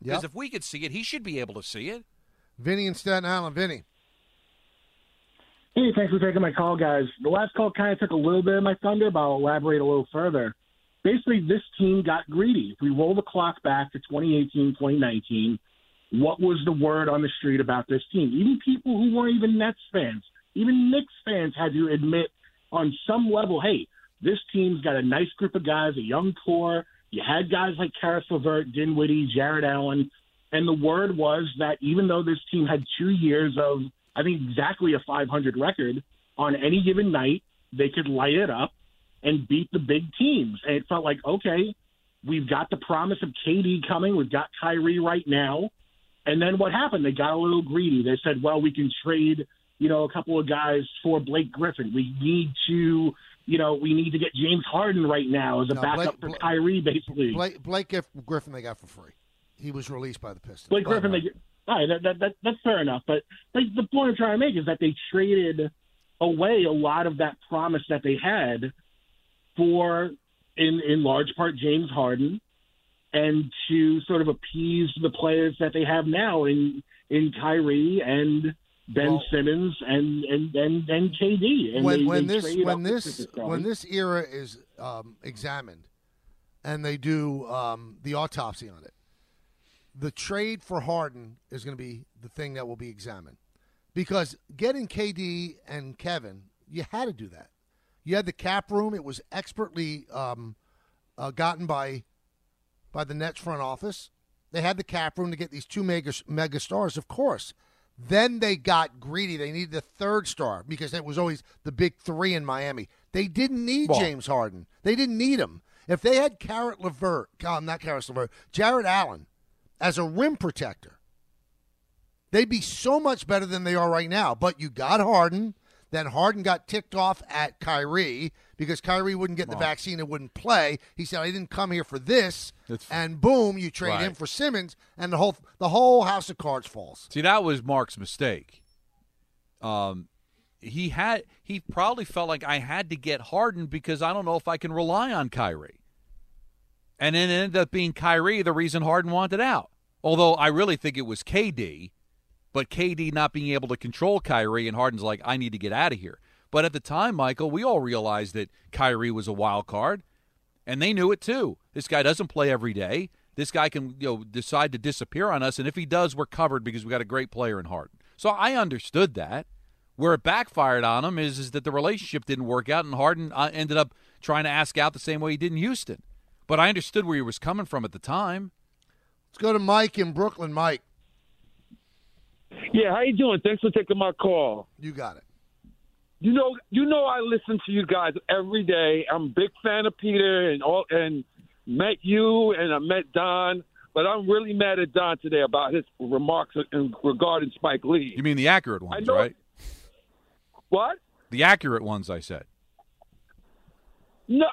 Because if we could see it, he should be able to see it. Vinny in Staten Island. Vinny. Hey, thanks for taking my call, guys. The last call kind of took a little bit of my thunder, but I'll elaborate a little further. Basically, this team got greedy. If we roll the clock back to 2018, 2019, what was the word on the street about this team? Even people who weren't even Nets fans, even Knicks fans had to admit on some level, hey, this team's got a nice group of guys, a young core. You had guys like Karis LeVert, Dinwiddie, Jared Allen. And the word was that even though this team had 2 years of, I think, exactly a 500 record, on any given night, they could light it up and beat the big teams. And it felt like, okay, we've got the promise of KD coming. We've got Kyrie right now. And then what happened? They got a little greedy. They said, well, we can trade, a couple of guys for Blake Griffin. We need to get James Harden right now as a backup for Kyrie, basically. Blake Griffin they got for free. He was released by the Pistons. Blake Griffin, all right, that's fair enough. But the point I'm trying to make is that they traded away a lot of that promise that they had for, in large part, James Harden, and to sort of appease the players that they have now in Kyrie and Ben Simmons and KD. And when this era is examined and they do the autopsy on it, the trade for Harden is going to be the thing that will be examined. Because getting KD and Kevin, you had to do that. You had the cap room. It was expertly gotten by the Nets front office. They had the cap room to get these two mega stars, of course. Then they got greedy. They needed a third star because it was always the big three in Miami. They didn't need James Harden. They didn't need him. If they had Jared Allen as a rim protector, they'd be so much better than they are right now. But you got Harden. Then Harden got ticked off at Kyrie because Kyrie wouldn't get the vaccine and wouldn't play. He said, I didn't come here for this. And boom, you trade him for Simmons, and the whole house of cards falls. See, that was Mark's mistake. He probably felt like I had to get Harden because I don't know if I can rely on Kyrie. And then it ended up being Kyrie the reason Harden wanted out. Although I really think it was KD. But KD not being able to control Kyrie, and Harden's like, I need to get out of here. But at the time, Michael, we all realized that Kyrie was a wild card, and they knew it too. This guy doesn't play every day. This guy can decide to disappear on us, and if he does, we're covered because we got a great player in Harden. So I understood that. Where it backfired on him is that the relationship didn't work out, and Harden ended up trying to ask out the same way he did in Houston. But I understood where he was coming from at the time. Let's go to Mike in Brooklyn. Mike. Yeah, how you doing? Thanks for taking my call. You got it. You know, I listen to you guys every day. I'm a big fan of Peter and met you and I met Don, but I'm really mad at Don today about his remarks regarding Spike Lee. You mean the accurate ones, right? What? The accurate ones, I said. No,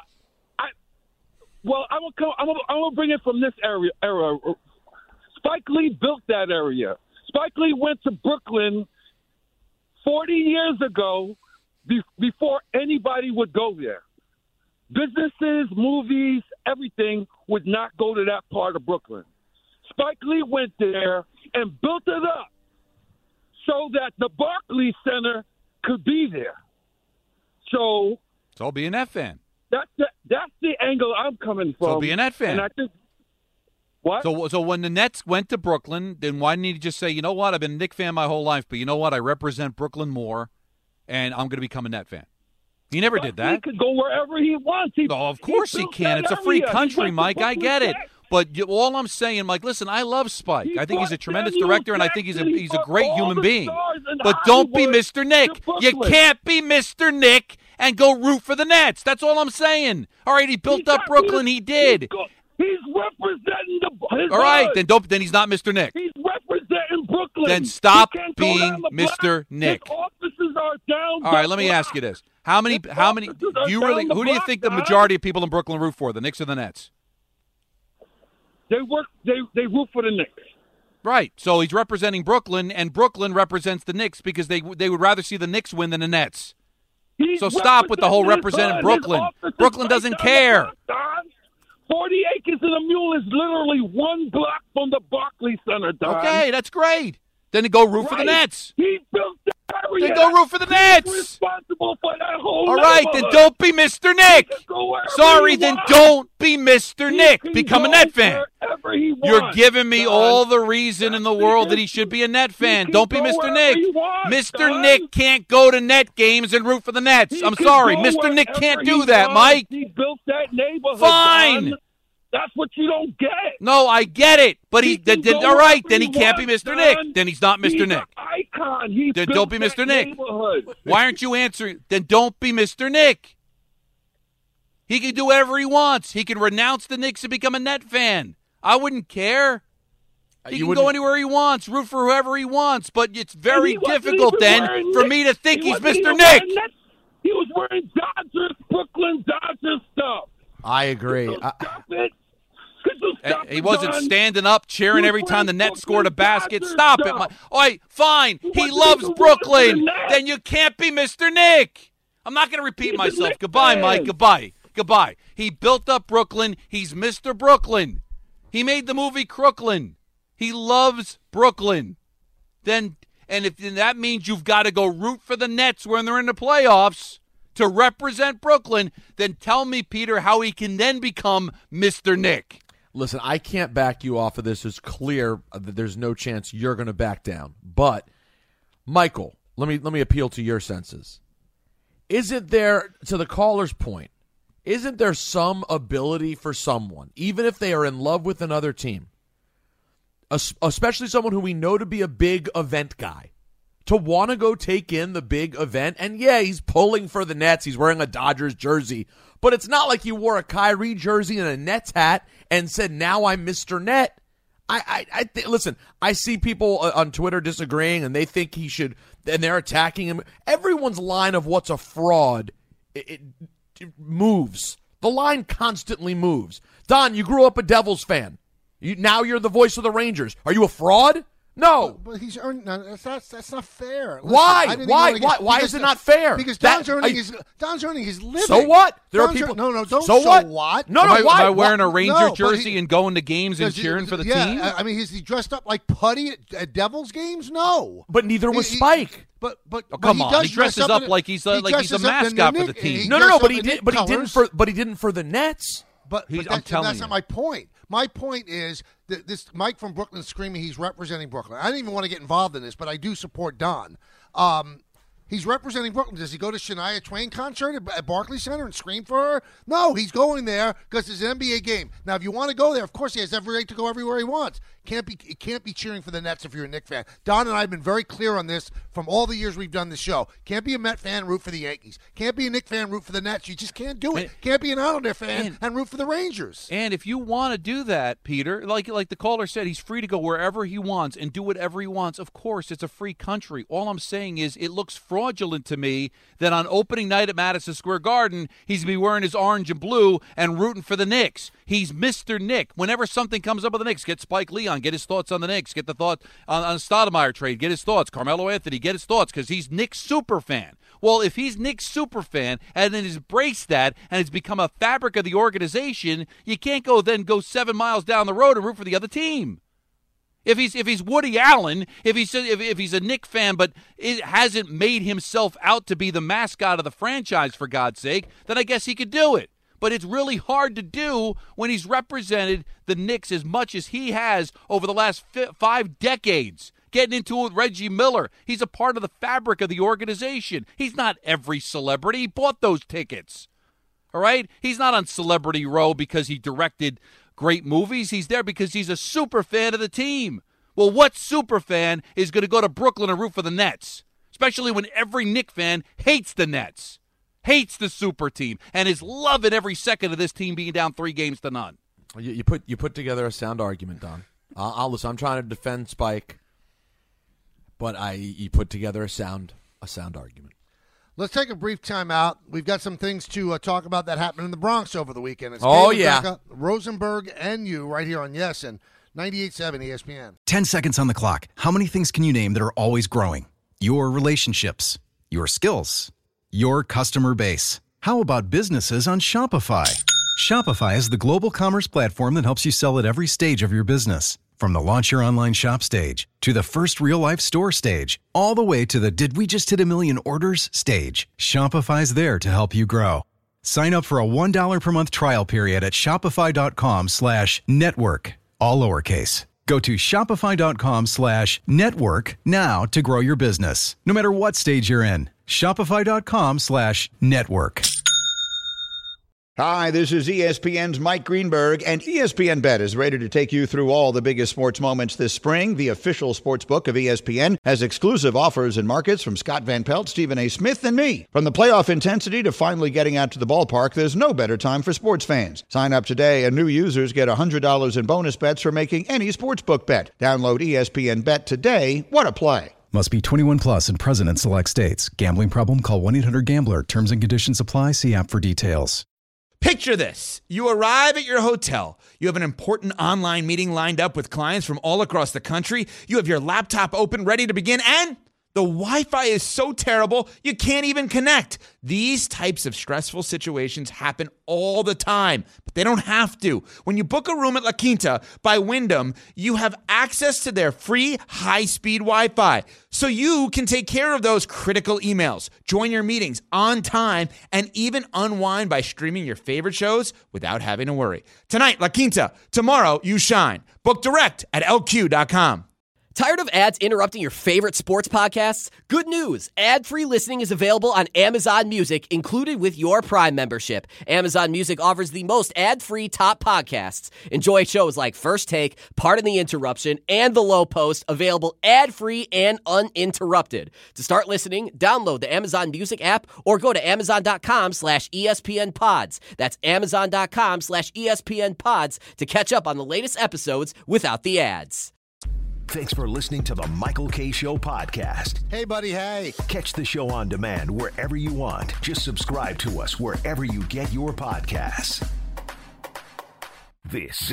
I'm gonna bring it from this era. Spike Lee built that area. Spike Lee went to Brooklyn 40 years ago before anybody would go there. Businesses, movies, everything would not go to that part of Brooklyn. Spike Lee went there and built it up so that the Barclays Center could be there. So be a Net fan. That's the angle I'm coming from. So be a Net fan. And I think what? So when the Nets went to Brooklyn, then why didn't he just say, you know what, I've been a Knicks fan my whole life, but you know what, I represent Brooklyn more, and I'm going to become a Net fan. He never did that. He could go wherever he wants. Of course he can. It's a free country, Mike. I get it. But all I'm saying, Mike, listen, I love Spike. I think he's a tremendous director, and I think he's a great human being. But don't be Mr. Nick. You can't be Mr. Nick and go root for the Nets. That's all I'm saying. All right, he built up Brooklyn. He did. He's representing all right, then he's not Mr. Nick. He's representing Brooklyn. Then stop being Mr. Nick. His offices are down. All right, let me ask you this: How many? Do you really? Who do you think the majority of people in Brooklyn root for? The Knicks or the Nets? They root for the Knicks. Right. So he's representing Brooklyn, and Brooklyn represents the Knicks because they would rather see the Knicks win than the Nets. So stop with the whole representing Brooklyn. Brooklyn doesn't care. 40 acres and a mule is literally one block from the Barclays Center, Don. Okay, that's great. Then go root for the Nets. He built the area. Then go root for the Nets. He's responsible for that whole All right, then neighborhood. don't be Mr. Nick. Sorry, then don't be Mr. Nick. can Become a go Net fan. wherever he You're wants, giving me Don. all the reason in the world that he should be a Net fan. can Don't be go Mr. wherever Nick. he wants, Mr. Don. Nick can't go to Net games and root for the Nets. He I'm can sorry. go Mr. Nick wherever can't he do that, wants. Mike. He built that neighborhood, Fine. Don. That's what you don't get. No, I get it. But He can go all right, wherever then he he can't be wants, Mr. Don. Nick. Then he's not Mr. He's Nick. an icon. He Then built don't be that Mr. Nick. neighborhood. Why aren't you answering? Then don't be Mr. Nick. He can do whatever he wants. He can renounce the Knicks and become a Net fan. I wouldn't care. He You can go wouldn't- anywhere he wants, root for whoever he wants, but it's very he wasn't difficult even then wearing for Knicks. me to think He he's wasn't Mr. even Nick. wearing Nets. He was wearing Dodgers, Brooklyn Dodgers stuff. I agree. Stop it. Could you stop He it, wasn't Don? standing up, cheering He every was time the wearing Nets scored a Brooklyn basket. Dodgers Stop it. stuff. All right, fine. He wasn't loves even Brooklyn. wearing the Nets. Then you can't be Mr. Nick. I'm not going to repeat He's a myself. Knicks Goodbye, fan. Mike. Goodbye. Goodbye. He built up Brooklyn. He's Mr. Brooklyn. He made the movie Crooklyn. He loves Brooklyn. Then that means you've got to go root for the Nets when they're in the playoffs to represent Brooklyn, then tell me, Peter, how he can then become Mr. Nick. Listen, I can't back you off of this. It's clear that there's no chance you're going to back down. But, Michael, let me appeal to your senses. Isn't there, to the caller's point, isn't there some ability for someone, even if they are in love with another team, especially someone who we know to be a big event guy, to want to go take in the big event? And yeah, he's pulling for the Nets. He's wearing a Dodgers jersey. But it's not like he wore a Kyrie jersey and a Nets hat and said, now I'm Mr. Net. Listen, I see people on Twitter disagreeing, and they think he should, and they're attacking him. Everyone's line of what's a fraud, it moves. The line constantly moves. Don, you grew up a Devils fan. Now you're the voice of the Rangers. Are you a fraud? No. But he's earning. That's not fair. Listen, Why? Why is it not fair? Because Don's earning his living. So what? There are Don's people. No, don't. So what? No, Am why? I wearing a Ranger No, but jersey and going to games and cheering for the team? I mean, is he dressed up like Putty at Devils games? No. But neither was Spike. But come on, does he dresses dress up in like he's a dresses up in mascot for Nick- the team. No, dresses but up he in did. Nick But colors. he didn't for the Nets. But I'm telling that's you. not my point. My point is that this Mike from Brooklyn screaming he's representing Brooklyn. I didn't even want to get involved in this, but I do support Don. He's representing Brooklyn. Does he go to Shania Twain concert at Barclays Center and scream for her? No, he's going there because it's an NBA game. Now, if you want to go there, of course he has every right to go everywhere he wants. Can't be cheering for the Nets if you're a Knicks fan. Don and I have been very clear on this from all the years we've done the show. Can't be a Met fan, root for the Yankees. Can't be a Knicks fan, root for the Nets. You just can't do it. Can't be an Islander fan and root for the Rangers. And if you want to do that, Peter, like the caller said, he's free to go wherever he wants and do whatever he wants. Of course, it's a free country. All I'm saying is it looks fraudulent to me that on opening night at Madison Square Garden, he's going to be wearing his orange and blue and rooting for the Knicks. He's Mr. Nick. Whenever something comes up with the Knicks, get Spike Lee on, get his thoughts on the Knicks, get the thought on the Stoudemire trade, get his thoughts. Carmelo Anthony, get his thoughts, because he's Nick's super fan. Well, if he's Nick's super fan and then embraced that and it's become a fabric of the organization, you can't go 7 miles down the road and root for the other team. If he's Woody Allen, if he's a Knicks fan, but it hasn't made himself out to be the mascot of the franchise, for God's sake, then I guess he could do it. But it's really hard to do when he's represented the Knicks as much as he has over the last 5 decades. Getting into it with Reggie Miller. He's a part of the fabric of the organization. He's not every celebrity. He bought those tickets. All right? He's not on Celebrity Row because he directed great movies. He's there because he's a super fan of the team. Well, what super fan is going to go to Brooklyn and root for the Nets? Especially when every Knicks fan hates the Nets, hates the super team, and is loving every second of this team being down 3-0. You put together a sound argument, Don. I'll listen. I'm trying to defend Spike, but you put together a sound argument. Let's take a brief time out. We've got some things to talk about that happened in the Bronx over the weekend. It's Oh, David yeah. Becca, Rosenberg, and you right here on Yes and 98.7 ESPN. 10 seconds on the clock. How many things can you name that are always growing? Your relationships, your skills, your customer base. How about businesses on Shopify? Shopify is the global commerce platform that helps you sell at every stage of your business. From the launch your online shop stage, to the first real-life store stage, all the way to the did we just hit a million orders stage, Shopify's there to help you grow. Sign up for a $1 per month trial period at shopify.com/network, all lowercase. Go to shopify.com/network now to grow your business, no matter what stage you're in. Shopify.com/network. Hi, this is ESPN's Mike Greenberg, and ESPN Bet is ready to take you through all the biggest sports moments this spring. The official sports book of ESPN has exclusive offers and markets from Scott Van Pelt, Stephen A. Smith, and me. From the playoff intensity to finally getting out to the ballpark, there's no better time for sports fans. Sign up today, and new users get $100 in bonus bets for making any sportsbook bet. Download ESPN Bet today. What a play. Must be 21 plus and present in select states. Gambling problem? Call 1-800-GAMBLER. Terms and conditions apply. See app for details. Picture this. You arrive at your hotel. You have an important online meeting lined up with clients from all across the country. You have your laptop open, ready to begin, and the Wi-Fi is so terrible, you can't even connect. These types of stressful situations happen all the time, but they don't have to. When you book a room at La Quinta by Wyndham, you have access to their free high-speed Wi-Fi, so you can take care of those critical emails, join your meetings on time, and even unwind by streaming your favorite shows without having to worry. Tonight, La Quinta. Tomorrow, you shine. Book direct at LQ.com. Tired of ads interrupting your favorite sports podcasts? Good news! Ad-free listening is available on Amazon Music, included with your Prime membership. Amazon Music offers the most ad-free top podcasts. Enjoy shows like First Take, Pardon the Interruption, and The Low Post, available ad-free and uninterrupted. To start listening, download the Amazon Music app or go to amazon.com/ESPN Pods. That's amazon.com/ESPN Pods to catch up on the latest episodes without the ads. Thanks for listening to the Michael K. Show podcast. Hey, buddy, hey. Catch the show on demand wherever you want. Just subscribe to us wherever you get your podcasts. This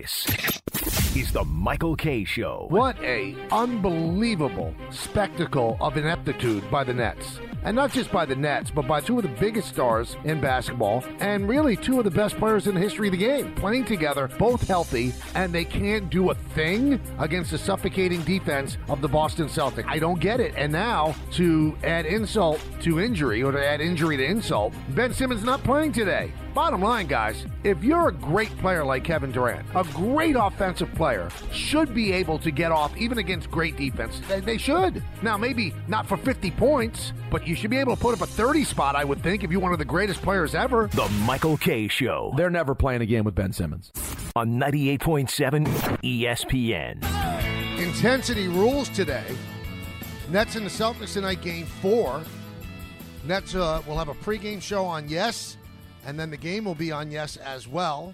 is the Michael K. Show. What a unbelievable spectacle of ineptitude by the Nets. And not just by the Nets, but by two of the biggest stars in basketball, and really two of the best players in the history of the game, playing together, both healthy, and they can't do a thing against the suffocating defense of the Boston Celtics. I don't get it. And now, to add insult to injury, or to add injury to insult, Ben Simmons not playing today. Bottom line, guys, if you're a great player like Kevin Durant, a great offensive player, should be able to get off even against great defense. They should. Now, maybe not for 50 points, but you should be able to put up a 30 spot, I would think, if you're one of the greatest players ever. The Michael K. Show. They're never playing a game with Ben Simmons. On 98.7 ESPN. Intensity rules today. Nets and the Celtics tonight, game 4. Nets will have a pregame show on Yes, and then the game will be on Yes as well.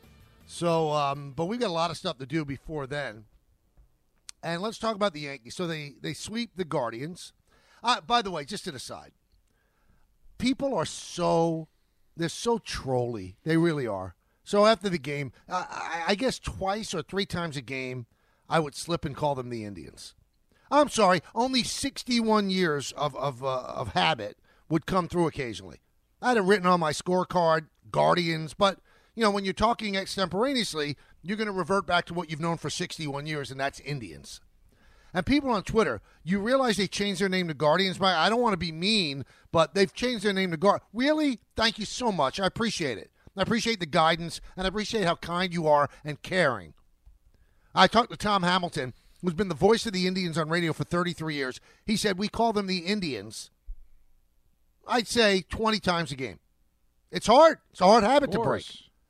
So, but we've got a lot of stuff to do before then. And let's talk about the Yankees. So they sweep the Guardians. By the way, just an aside, people are they're so trolly. They really are. So after the game, I guess twice or 3 times a game, I would slip and call them the Indians. I'm sorry, only 61 years of habit would come through occasionally. I had it written on my scorecard, Guardians, but, you know, when you're talking extemporaneously, you're going to revert back to what you've known for 61 years, and that's Indians. And people on Twitter, you realize they changed their name to Guardians? I don't want to be mean, but they've changed their name to Guardians. Really? Thank you so much. I appreciate it. I appreciate the guidance, and I appreciate how kind you are and caring. I talked to Tom Hamilton, who's been the voice of the Indians on radio for 33 years. He said, we call them the Indians, I'd say 20 times a game. It's hard. It's a hard habit to break.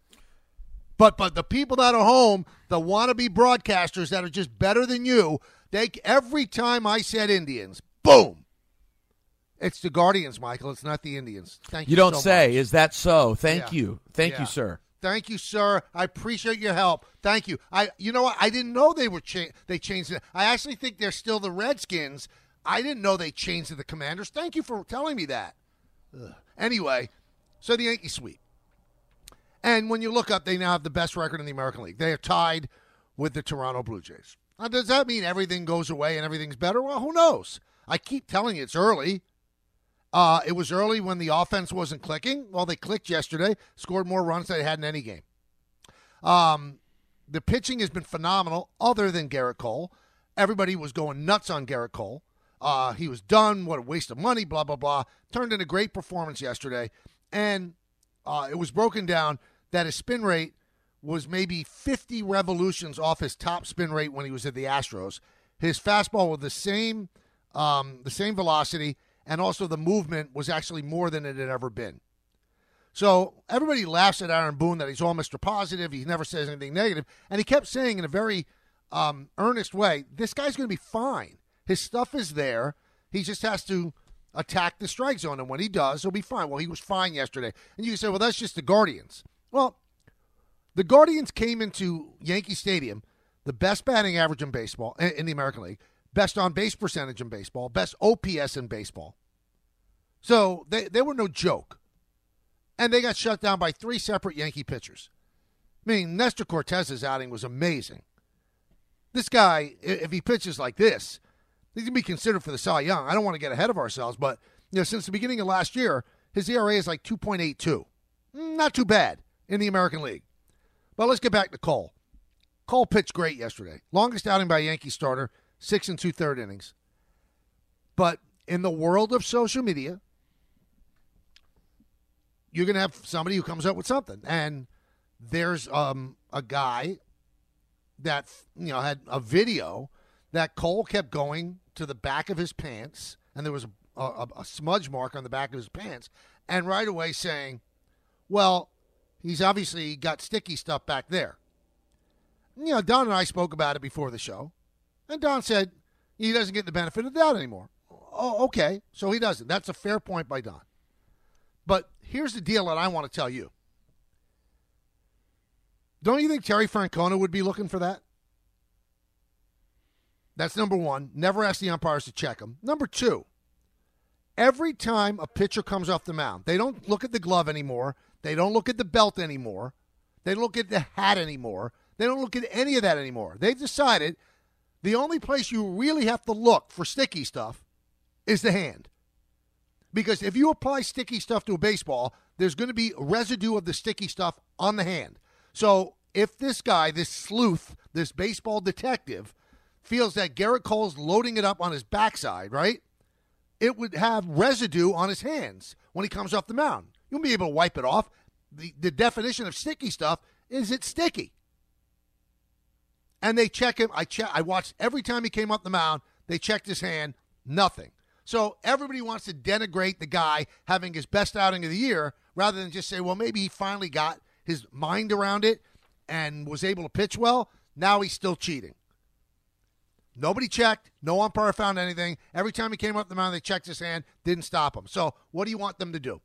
But the people that are home, the wannabe broadcasters that are just better than you, every time I said Indians, boom. It's the Guardians, Michael. It's not the Indians. Thank you. You don't so say. much. Is that so? Thank you. Thank you, sir. Thank you, sir. I appreciate your help. Thank you. You know what? I didn't know they changed it. I actually think they're still the Redskins. I didn't know they changed to the Commanders. Thank you for telling me that. Ugh. Anyway, so the Yankees sweep. And when you look up, they now have the best record in the American League. They are tied with the Toronto Blue Jays. Now, does that mean everything goes away and everything's better? Well, who knows? I keep telling you it's early. It was early when the offense wasn't clicking. Well, they clicked yesterday, scored more runs than they had in any game. The pitching has been phenomenal other than Garrett Cole. Everybody was going nuts on Garrett Cole. He was done. What a waste of money, blah, blah, blah. Turned in a great performance yesterday. And it was broken down that his spin rate was maybe 50 revolutions off his top spin rate when he was at the Astros. His fastball with the same velocity, and also the movement was actually more than it had ever been. So everybody laughs at Aaron Boone that he's all Mr. Positive. He never says anything negative. And he kept saying in a very earnest way, this guy's going to be fine. His stuff is there. He just has to attack the strike zone. And when he does, he'll be fine. Well, he was fine yesterday. And you can say, well, that's just the Guardians. Well, the Guardians came into Yankee Stadium, the best batting average in baseball, in the American League, best on-base percentage in baseball, best OPS in baseball. So they were no joke. And they got shut down by 3 separate Yankee pitchers. I mean, Nestor Cortez's outing was amazing. This guy, if he pitches like this, he's going to be considered for the Cy Young. I don't want to get ahead of ourselves, but since the beginning of last year, his ERA is like 2.82. Not too bad in the American League. But let's get back to Cole. Cole pitched great yesterday. Longest outing by a Yankee starter, 6 2/3 innings. But in the world of social media, you're going to have somebody who comes up with something. And there's a guy that had a video that Cole kept going to the back of his pants, and there was a smudge mark on the back of his pants, and right away saying, well, he's obviously got sticky stuff back there. Don and I spoke about it before the show, and Don said he doesn't get the benefit of the doubt anymore. Oh, okay, so he doesn't. That's a fair point by Don. But here's the deal that I want to tell you. Don't you think Terry Francona would be looking for that? That's number one. Never ask the umpires to check him. Number two, every time a pitcher comes off the mound, they don't look at the glove anymore. They don't look at the belt anymore. They don't look at the hat anymore. They don't look at any of that anymore. They've decided the only place you really have to look for sticky stuff is the hand. Because if you apply sticky stuff to a baseball, there's going to be residue of the sticky stuff on the hand. So if this guy, this sleuth, this baseball detective, feels that Garrett Cole's loading it up on his backside, right, it would have residue on his hands when he comes off the mound. You won't be able to wipe it off. The definition of sticky stuff is it's sticky. And they check him. I watched every time he came up the mound, they checked his hand, nothing. So everybody wants to denigrate the guy having his best outing of the year rather than just say, well, maybe he finally got his mind around it and was able to pitch well. Now he's still cheating. Nobody checked. No umpire found anything. Every time he came up the mound, they checked his hand, didn't stop him. So what do you want them to do?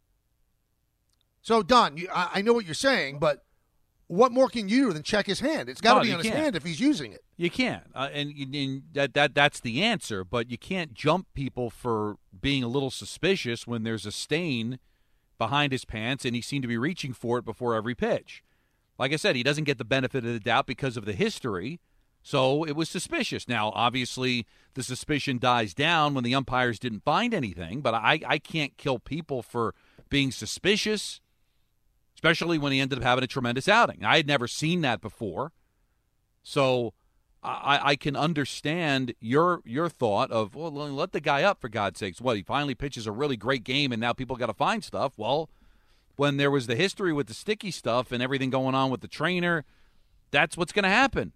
So, Don, I know what you're saying, but what more can you do than check his hand? It's got to be on his hand if he's using it. You can't, and that's the answer. But you can't jump people for being a little suspicious when there's a stain behind his pants, and he seemed to be reaching for it before every pitch. Like I said, he doesn't get the benefit of the doubt because of the history, so it was suspicious. Now, obviously, the suspicion dies down when the umpires didn't find anything, but I can't kill people for being suspicious, especially when he ended up having a tremendous outing. I had never seen that before, so I can understand your thought of, well, let the guy up, for God's sakes. What, he finally pitches a really great game, and now people got to find stuff? Well, when there was the history with the sticky stuff and everything going on with the trainer, that's what's going to happen.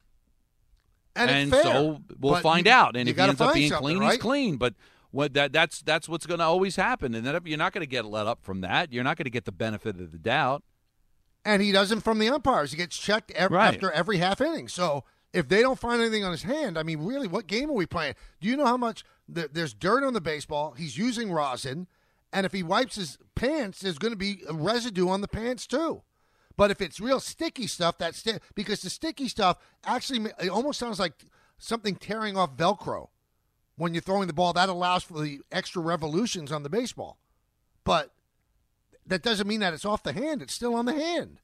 And so we'll find out. And if he ends up being clean, he's clean. But that's what's going to always happen. And then you're not going to get let up from that. You're not going to get the benefit of the doubt. And he doesn't from the umpires. He gets checked after every half inning. So if they don't find anything on his hand, I mean, really, what game are we playing? Do you know how much there's dirt on the baseball? He's using rosin. And if he wipes his pants, there's going to be a residue on the pants too. But if it's real sticky stuff, because the sticky stuff actually, it almost sounds like something tearing off Velcro when you're throwing the ball. That allows for the extra revolutions on the baseball. But that doesn't mean that it's off the hand. It's still on the hand.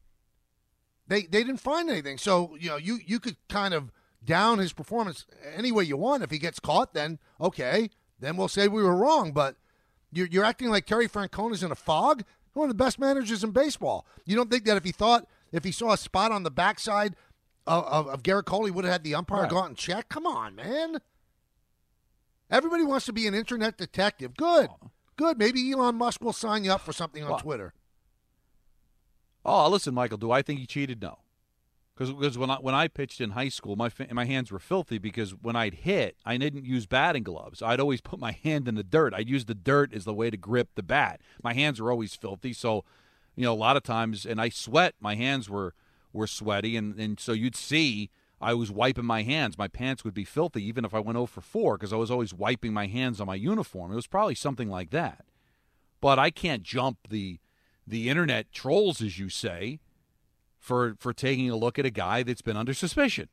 They didn't find anything. So, you could kind of down his performance any way you want. If he gets caught, then okay. Then we'll say we were wrong. But You're acting like Terry Francona's in a fog? One of the best managers in baseball. You don't think that if he saw a spot on the backside of Garrett Cole, he would have had the umpire go out and check? Come on, man. Everybody wants to be an internet detective. Good. Good. Maybe Elon Musk will sign you up for something on Twitter. Oh, listen, Michael, do I think he cheated? No. Because when I pitched in high school, my hands were filthy because when I'd hit, I didn't use batting gloves. I'd always put my hand in the dirt. I'd use the dirt as the way to grip the bat. My hands were always filthy, so a lot of times, and I sweat. My hands were sweaty, and so you'd see I was wiping my hands. My pants would be filthy even if I went 0 for 4 because I was always wiping my hands on my uniform. It was probably something like that. But I can't jump the internet trolls, as you say, for taking a look at a guy that's been under suspicion.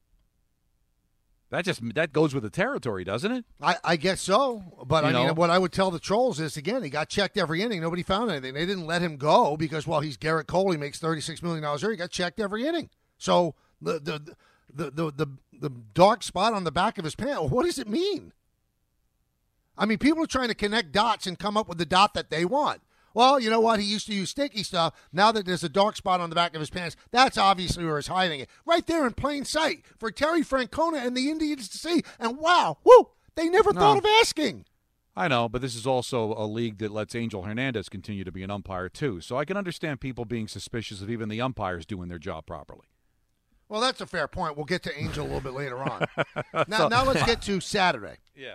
That goes with the territory, doesn't it? I guess so. But, mean, what I would tell the trolls is, again, he got checked every inning. Nobody found anything. They didn't let him go because, he's Garrett Cole. He makes $36 million a year. He got checked every inning. So the dark spot on the back of his pants, what does it mean? I mean, people are trying to connect dots and come up with the dot that they want. Well, you know what? He used to use sticky stuff. Now that there's a dark spot on the back of his pants, that's obviously where he's hiding it. Right there in plain sight for Terry Francona and the Indians to see. And wow, they never thought of asking. I know, but this is also a league that lets Angel Hernandez continue to be an umpire, too. So I can understand people being suspicious of even the umpires doing their job properly. Well, that's a fair point. We'll get to Angel a little bit later on. Now let's get to Saturday. Yeah.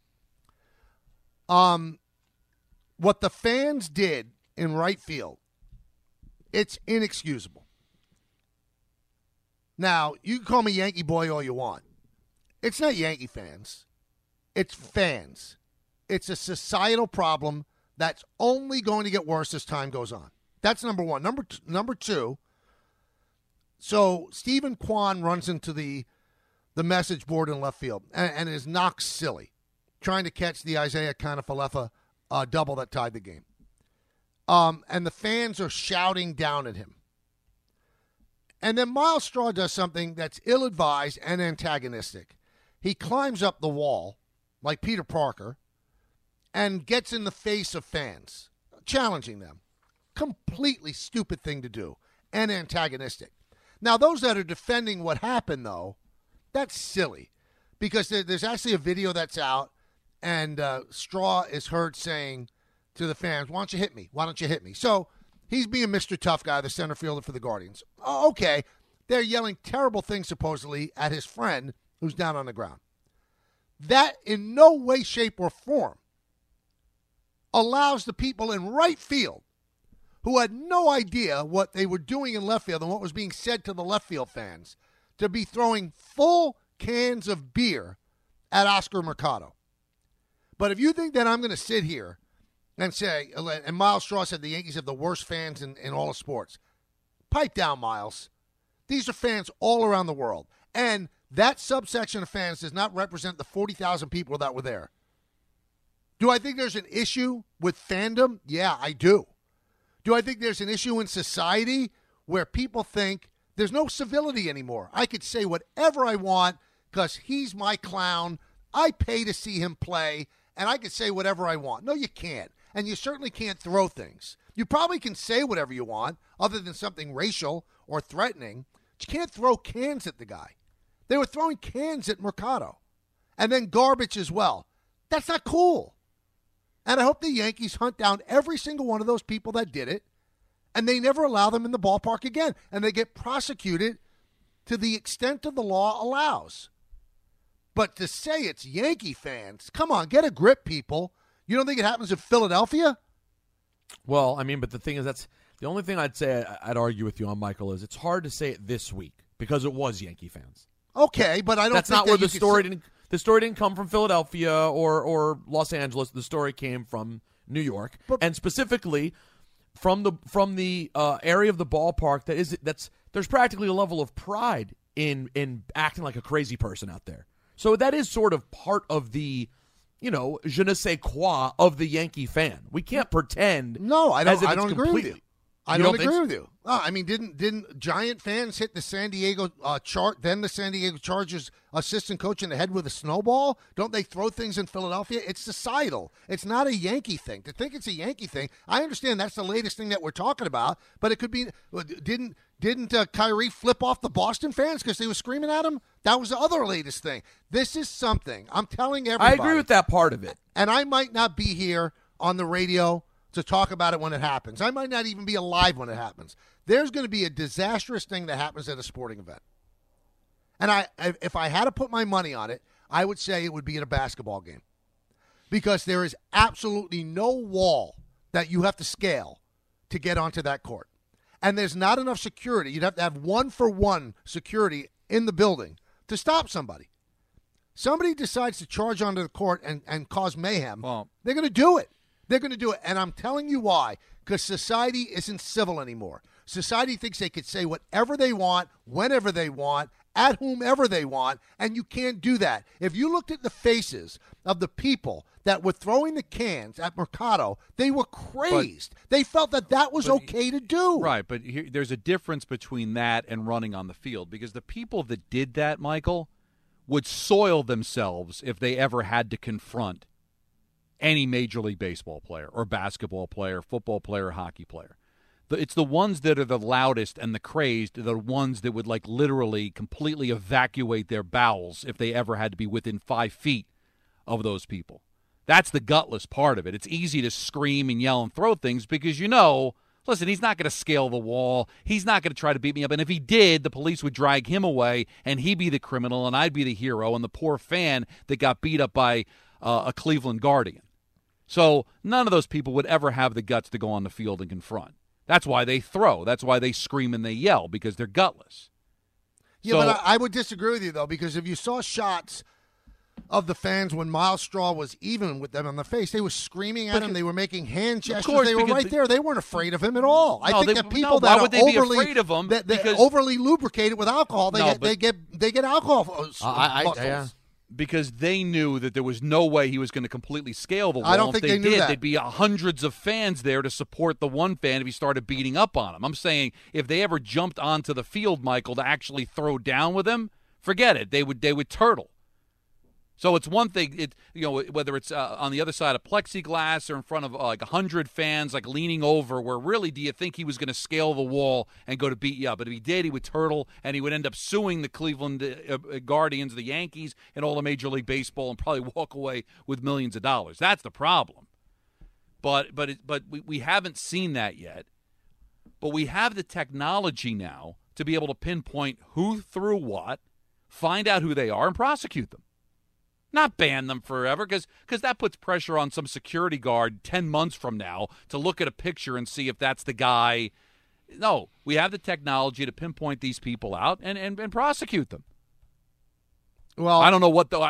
What the fans did in right field, it's inexcusable. Now, you can call me Yankee boy all you want. It's not Yankee fans. It's fans. It's a societal problem that's only going to get worse as time goes on. That's number one. Number two, so Stephen Kwan runs into the message board in left field and is knocked silly trying to catch the Isaiah Kiner-Falefa double that tied the game. And the fans are shouting down at him. And then Miles Straw does something that's ill-advised and antagonistic. He climbs up the wall, like Peter Parker, and gets in the face of fans, challenging them. Completely stupid thing to do, and antagonistic. Now, those that are defending what happened, though, that's silly. Because there's actually a video that's out, and Straw is heard saying to the fans, why don't you hit me? Why don't you hit me? So he's being Mr. Tough Guy, the center fielder for the Guardians. Oh, okay. They're yelling terrible things, supposedly, at his friend who's down on the ground. That in no way, shape, or form allows the people in right field who had no idea what they were doing in left field and what was being said to the left field fans to be throwing full cans of beer at Oscar Mercado. But if you think that I'm going to sit here and say, and Miles Straw said the Yankees have the worst fans in all of sports, pipe down, Miles. These are fans all around the world. And that subsection of fans does not represent the 40,000 people that were there. Do I think there's an issue with fandom? Yeah, I do. Do I think there's an issue in society where people think there's no civility anymore? I could say whatever I want because he's my clown. I pay to see him play, and I can say whatever I want. No, you can't. And you certainly can't throw things. You probably can say whatever you want other than something racial or threatening. But you can't throw cans at the guy. They were throwing cans at Mercado. And then garbage as well. That's not cool. And I hope the Yankees hunt down every single one of those people that did it, and they never allow them in the ballpark again. And they get prosecuted to the extent of the law allows. But to say it's Yankee fans, come on, get a grip, people. You don't think it happens in Philadelphia? Well, I mean, but the thing is, that's the only thing I'd argue with you on, Michael, is it's hard to say it this week because it was Yankee fans. Okay, but I don't. That's think not where that the story didn't. The story didn't come from Philadelphia or Los Angeles. The story came from New York, and specifically from the area of the ballpark there's practically a level of pride in acting like a crazy person out there. So that is sort of part of the, je ne sais quoi of the Yankee fan. We can't pretend. No, I don't agree with you. I don't agree with you. I mean, didn't Giant fans hit the San Diego then the San Diego Chargers assistant coach in the head with a snowball? Don't they throw things in Philadelphia? It's societal. It's not a Yankee thing. To think it's a Yankee thing, I understand that's the latest thing that we're talking about, but it could be didn't Kyrie flip off the Boston fans because they were screaming at him? That was the other latest thing. This is something. I'm telling everybody. I agree with that part of it. And I might not be here on the radio to talk about it when it happens. I might not even be alive when it happens. There's going to be a disastrous thing that happens at a sporting event. And if I had to put my money on it, I would say it would be at a basketball game. Because there is absolutely no wall that you have to scale to get onto that court. And there's not enough security. You'd have to have one-for-one security in the building to stop somebody. Somebody decides to charge onto the court and cause mayhem, they're going to do it. They're going to do it. And I'm telling you why. Because society isn't civil anymore. Society thinks they could say whatever they want, whenever they want, at whomever they want, and you can't do that. If you looked at the faces of the people that were throwing the cans at Mercado, they were crazed. They felt that was okay to do. Right, but there's a difference between that and running on the field, because the people that did that, Michael, would soil themselves if they ever had to confront any Major League Baseball player or basketball player, football player, or hockey player. It's the ones that are the loudest and the crazed, the ones that would literally completely evacuate their bowels if they ever had to be within 5 feet of those people. That's the gutless part of it. It's easy to scream and yell and throw things because listen, he's not going to scale the wall. He's not going to try to beat me up. And if he did, the police would drag him away and he'd be the criminal and I'd be the hero and the poor fan that got beat up by a Cleveland Guardian. So none of those people would ever have the guts to go on the field and confront. That's why they throw. That's why they scream and they yell, because they're gutless. Yeah, but I would disagree with you, though, because if you saw shots of the fans when Miles Straw was even with them on the face, they were screaming at him. They were making hand gestures. Course, they were right there. They weren't afraid of him at all. I think that people that why would are they be overly, afraid of him? That overly lubricated with alcohol, they get alcohol. Because they knew that there was no way he was going to completely scale the wall. I don't think they knew that. There'd be hundreds of fans there to support the one fan if he started beating up on him. I'm saying if they ever jumped onto the field, Michael, to actually throw down with him, forget it. They would turtle. So it's one thing, whether it's on the other side of plexiglass or in front of 100 fans, leaning over, where really do you think he was going to scale the wall and go to beat you up? But if he did, he would turtle, and he would end up suing the Cleveland Guardians, the Yankees, and all of Major League Baseball, and probably walk away with millions of dollars. That's the problem. But we haven't seen that yet. But we have the technology now to be able to pinpoint who threw what, find out who they are, and prosecute them. Not ban them forever, because that puts pressure on some security guard 10 months from now to look at a picture and see if that's the guy. No, we have the technology to pinpoint these people out and prosecute them. Well, I don't know what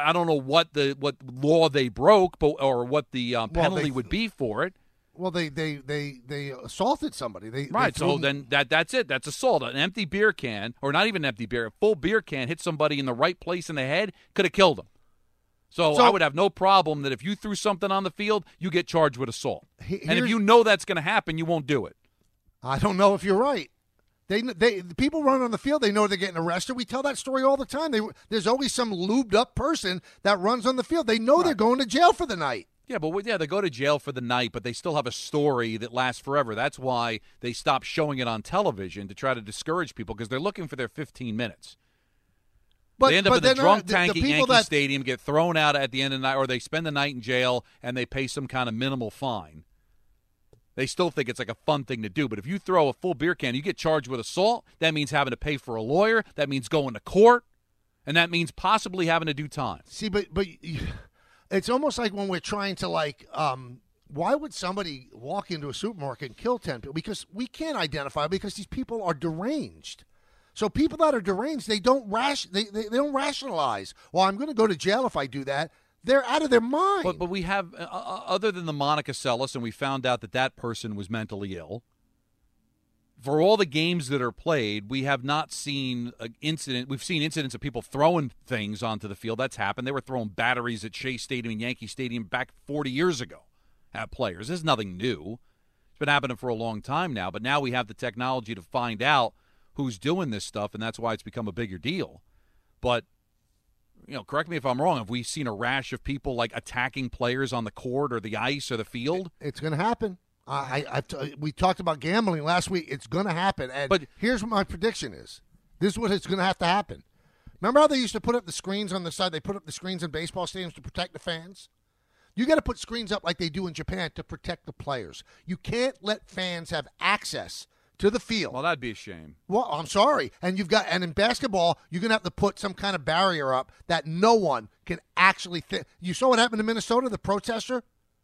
law they broke, or what the penalty would be for it. Well, they assaulted somebody. Then that's it. That's assault. An empty beer can, or not even an empty beer, a full beer can hit somebody in the right place in the head, could have killed them. So I would have no problem that if you threw something on the field, you get charged with assault. And if you know that's going to happen, you won't do it. I don't know if you're right. The people run on the field, they know they're getting arrested. We tell that story all the time. There's always some lubed up person that runs on the field. They know they're going to jail for the night. Yeah, they go to jail for the night, but they still have a story that lasts forever. That's why they stop showing it on television, to try to discourage people, because they're looking for their 15 minutes. They end up in the drunk tank at Yankee Stadium, get thrown out at the end of the night, or they spend the night in jail and they pay some kind of minimal fine. They still think it's like a fun thing to do. But if you throw a full beer can, you get charged with assault. That means having to pay for a lawyer. That means going to court. And that means possibly having to do time. See, but it's almost like when we're trying to, why would somebody walk into a supermarket and kill 10 people? Because we can't identify, because these people are deranged. So people that are deranged, they don't rationalize. Well, I'm going to go to jail if I do that. They're out of their mind. But we have, other than the Monica Seles, and we found out that person was mentally ill. For all the games that are played, we have not seen an incident. We've seen incidents of people throwing things onto the field. That's happened. They were throwing batteries at Shea Stadium and Yankee Stadium back 40 years ago at players. This is nothing new. It's been happening for a long time now, but now we have the technology to find out who's doing this stuff, and that's why it's become a bigger deal. But, correct me if I'm wrong, have we seen a rash of people, like, attacking players on the court or the ice or the field? It's going to happen. We talked about gambling last week. It's going to happen. And here's what my prediction is. This is what is going to have to happen. Remember how they used to put up the screens on the side? They put up the screens in baseball stadiums to protect the fans? You got to put screens up like they do in Japan to protect the players. You can't let fans have access to the field. Well, that'd be a shame. Well, I'm sorry. And in basketball, you're going to have to put some kind of barrier up that no one can actually You saw what happened in Minnesota, the protester?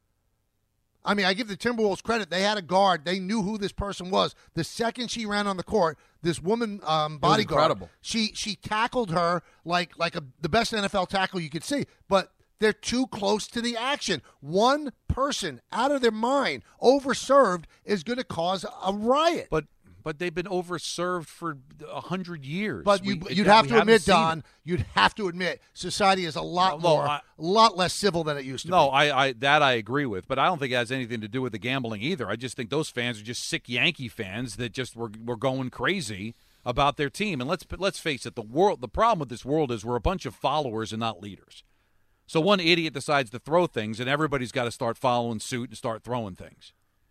I mean, I give the Timberwolves credit. They had a guard. They knew who this person was. The second she ran on the court, this woman bodyguard, incredible. She tackled her like the best NFL tackle you could see. But they're too close to the action. One person out of their mind, overserved, is going to cause a riot. But they've been overserved for 100 years. But you'd have to admit, Don, you'd have to admit society is a lot less civil than it used to be. No, I agree with. But I don't think it has anything to do with the gambling either. I just think those fans are just sick Yankee fans that just were going crazy about their team. And let's face it, the problem with this world is we're a bunch of followers and not leaders. So one idiot decides to throw things, and everybody's got to start following suit and start throwing things.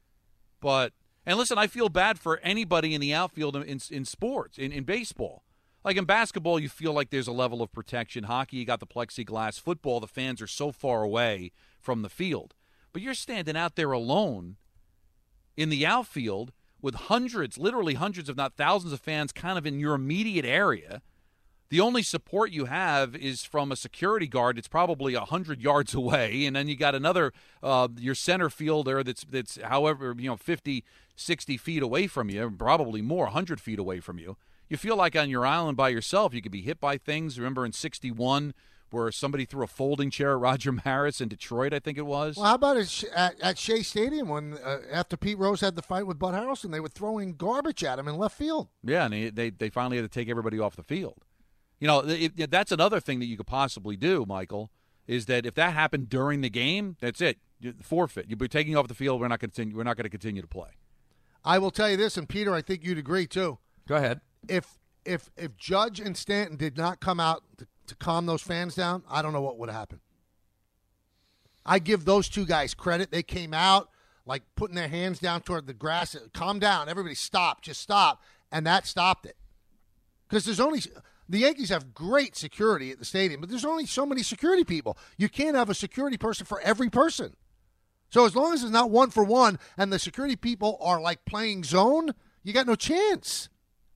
And listen, I feel bad for anybody in the outfield in sports, in baseball. Like in basketball, you feel like there's a level of protection. Hockey, you got the plexiglass. Football, the fans are so far away from the field. But you're standing out there alone in the outfield with literally hundreds, if not thousands of fans kind of in your immediate area. The only support you have is from a security guard. It's probably 100 yards away, and then you got another your center fielder that's however 50, 60 feet away from you, probably more, 100 feet away from you. You feel like on your island by yourself. You could be hit by things. Remember in '61 where somebody threw a folding chair at Roger Maris in Detroit, I think it was. Well, how about at Shea Stadium when after Pete Rose had the fight with Bud Harrelson, they were throwing garbage at him in left field. Yeah, and they finally had to take everybody off the field. That's another thing that you could possibly do, Michael, is that if that happened during the game, that's it. Forfeit. You'll be taking off the field. We're not going to continue to play. I will tell you this, and Peter, I think you'd agree too. Go ahead. If Judge and Stanton did not come out to calm those fans down, I don't know what would have happened. I give those two guys credit. They came out like putting their hands down toward the grass. Calm down. Everybody stop. Just stop. And that stopped it. Because the Yankees have great security at the stadium, but there's only so many security people. You can't have a security person for every person. So as long as it's not one for one and the security people are like playing zone, you got no chance.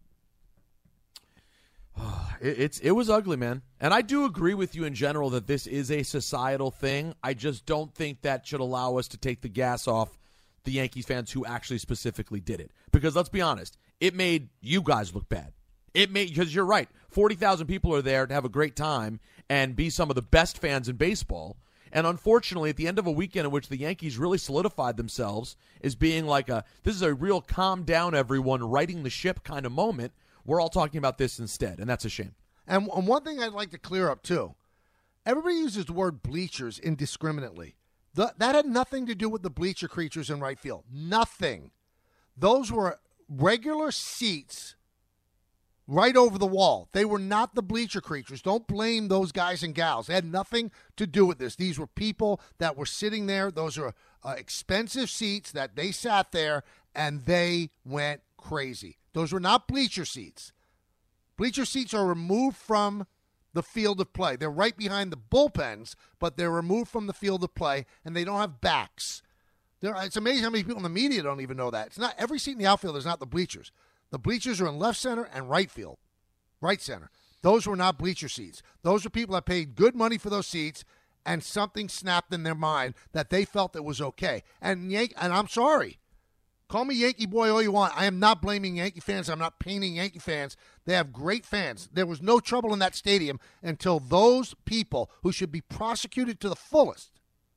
It was ugly, man. And I do agree with you in general that this is a societal thing. I just don't think that should allow us to take the gas off the Yankees fans who actually specifically did it. Because let's be honest, it made you guys look bad. Because you're right, 40,000 people are there to have a great time and be some of the best fans in baseball. And unfortunately, at the end of a weekend in which the Yankees really solidified themselves as being like this is a real calm down everyone, righting the ship kind of moment, we're all talking about this instead, and that's a shame. And one thing I'd like to clear up, too. Everybody uses the word bleachers indiscriminately. That had nothing to do with the bleacher creatures in right field. Nothing. Those were regular seats right over the wall. They were not the bleacher creatures. Don't blame those guys and gals. They had nothing to do with this. These were people that were sitting there. Those are expensive seats that they sat there, and they went crazy. Those were not bleacher seats. Bleacher seats are removed from the field of play. They're right behind the bullpens, but they're removed from the field of play, and they don't have backs. It's amazing how many people in the media don't even know that. It's not every seat in the outfield is not the bleachers. The bleachers are in left center and right field, right center. Those were not bleacher seats. Those were people that paid good money for those seats, and something snapped in their mind that they felt it was okay. And I'm sorry. Call me Yankee boy all you want. I am not blaming Yankee fans. I'm not painting Yankee fans. They have great fans. There was no trouble in that stadium until those people who should be prosecuted to the fullest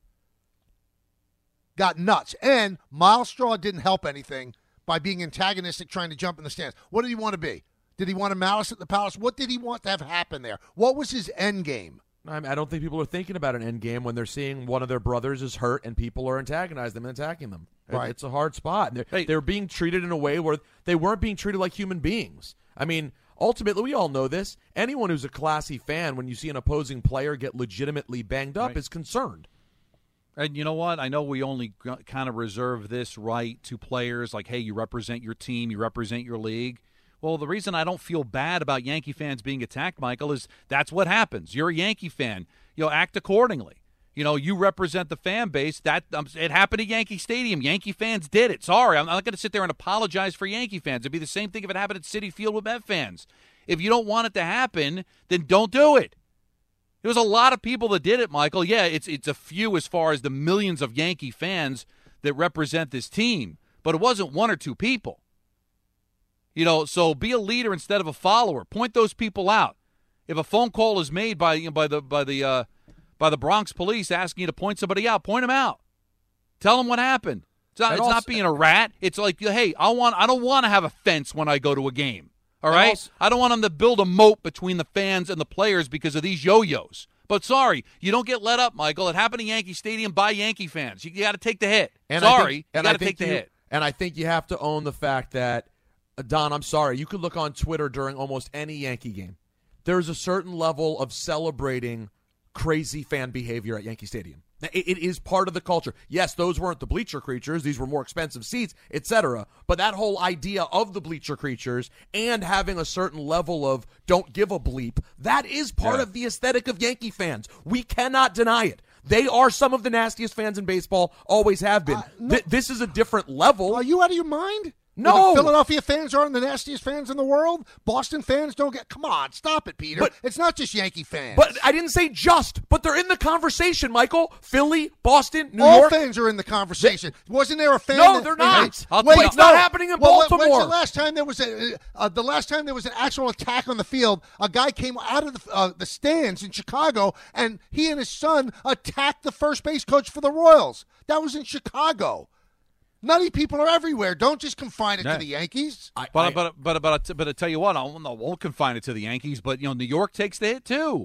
got nuts. And Miles Straw didn't help anything by being antagonistic, trying to jump in the stands. What did he want to be? Did he want a Malice at the Palace? What did he want to have happen there? What was his end game? I don't think people are thinking about an end game when they're seeing one of their brothers is hurt and people are antagonizing them and attacking them. Right. It's a hard spot. They're being treated in a way where they weren't being treated like human beings. I mean, ultimately, we all know this. Anyone who's a classy fan, when you see an opposing player get legitimately banged up, is concerned. And you know what? I know we only kind of reserve this right to players like, hey, you represent your team, you represent your league. Well, the reason I don't feel bad about Yankee fans being attacked, Michael, is that's what happens. You're a Yankee fan. Act accordingly. You represent the fan base. It happened at Yankee Stadium. Yankee fans did it. Sorry, I'm not going to sit there and apologize for Yankee fans. It'd be the same thing if it happened at Citi Field with Met fans. If you don't want it to happen, then don't do it. There was a lot of people that did it, Michael. Yeah, it's a few as far as the millions of Yankee fans that represent this team, but it wasn't one or two people. So be a leader instead of a follower. Point those people out. If a phone call is made by the Bronx police asking you to point somebody out, point them out. Tell them what happened. It's not being a rat. It's like, hey, I don't want to have a fence when I go to a game. All right? I don't want them to build a moat between the fans and the players because of these yo-yos. But sorry, you don't get let up, Michael. It happened at Yankee Stadium by Yankee fans. You got to take the hit. You got to take the hit. And I think you have to own the fact that, Don, I'm sorry, you could look on Twitter during almost any Yankee game. There's a certain level of celebrating crazy fan behavior at Yankee Stadium. It is part of the culture. Yes, those weren't the bleacher creatures. These were more expensive seats, etc. But that whole idea of the bleacher creatures and having a certain level of don't give a bleep, that is part of the aesthetic of Yankee fans. We cannot deny it. They are some of the nastiest fans in baseball, always have been. This is a different level. Are you out of your mind? No. The Philadelphia fans aren't the nastiest fans in the world. Boston fans don't get. Come on, stop it, Peter. But it's not just Yankee fans. But I didn't say just. But they're in the conversation, Michael. Philly, Boston, New All York. All fans are in the conversation. Wasn't there a fan? No, they're not. It's not happening in Baltimore. When's the last time there was an actual attack on the field? A guy came out of the stands in Chicago, and he and his son attacked the first base coach for the Royals. That was in Chicago. Nutty people are everywhere. Don't just confine it to the Yankees. But I tell you what, I won't confine it to the Yankees. But New York takes the hit too.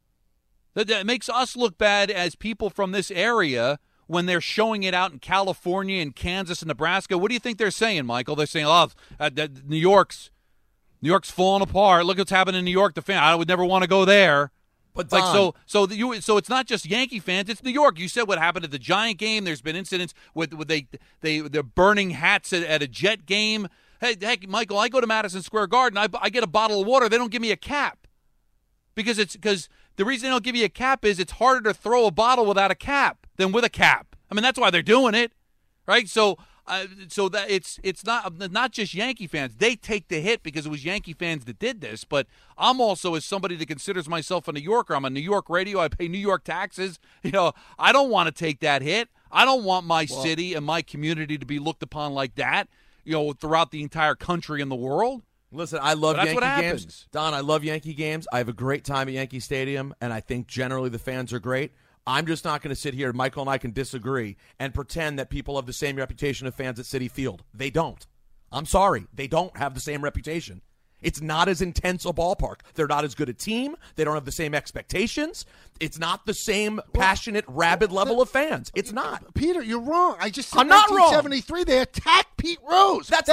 That makes us look bad as people from this area when they're showing it out in California and Kansas and Nebraska. What do you think they're saying, Michael? They're saying, New York's falling apart. Look what's happening in New York. I would never want to go there. But so it's not just Yankee fans; it's New York. You said what happened at the Giant game. There's been incidents with they're burning hats at a Jet game. Hey, heck, Michael, I go to Madison Square Garden. I get a bottle of water. They don't give me a cap because the reason they don't give you a cap is it's harder to throw a bottle without a cap than with a cap. I mean, that's why they're doing it, right? So that it's not just Yankee fans. They take the hit because it was Yankee fans that did this. But I'm also, as somebody that considers myself a New Yorker, I'm on New York radio. I pay New York taxes. I don't want to take that hit. I don't want my city and my community to be looked upon like that. Throughout the entire country and the world. Listen, I love Yankee games. Don, I love Yankee games. I have a great time at Yankee Stadium, and I think generally the fans are great. I'm just not going to sit here, Michael and I can disagree, and pretend that people have the same reputation of fans at Citi Field. They don't. I'm sorry. They don't have the same reputation. It's not as intense a ballpark. They're not as good a team. They don't have the same expectations. It's not the same passionate, rabid level of fans. It's not. Peter, you're wrong. I just said I'm not wrong. 1973, they attacked Pete Rose. That's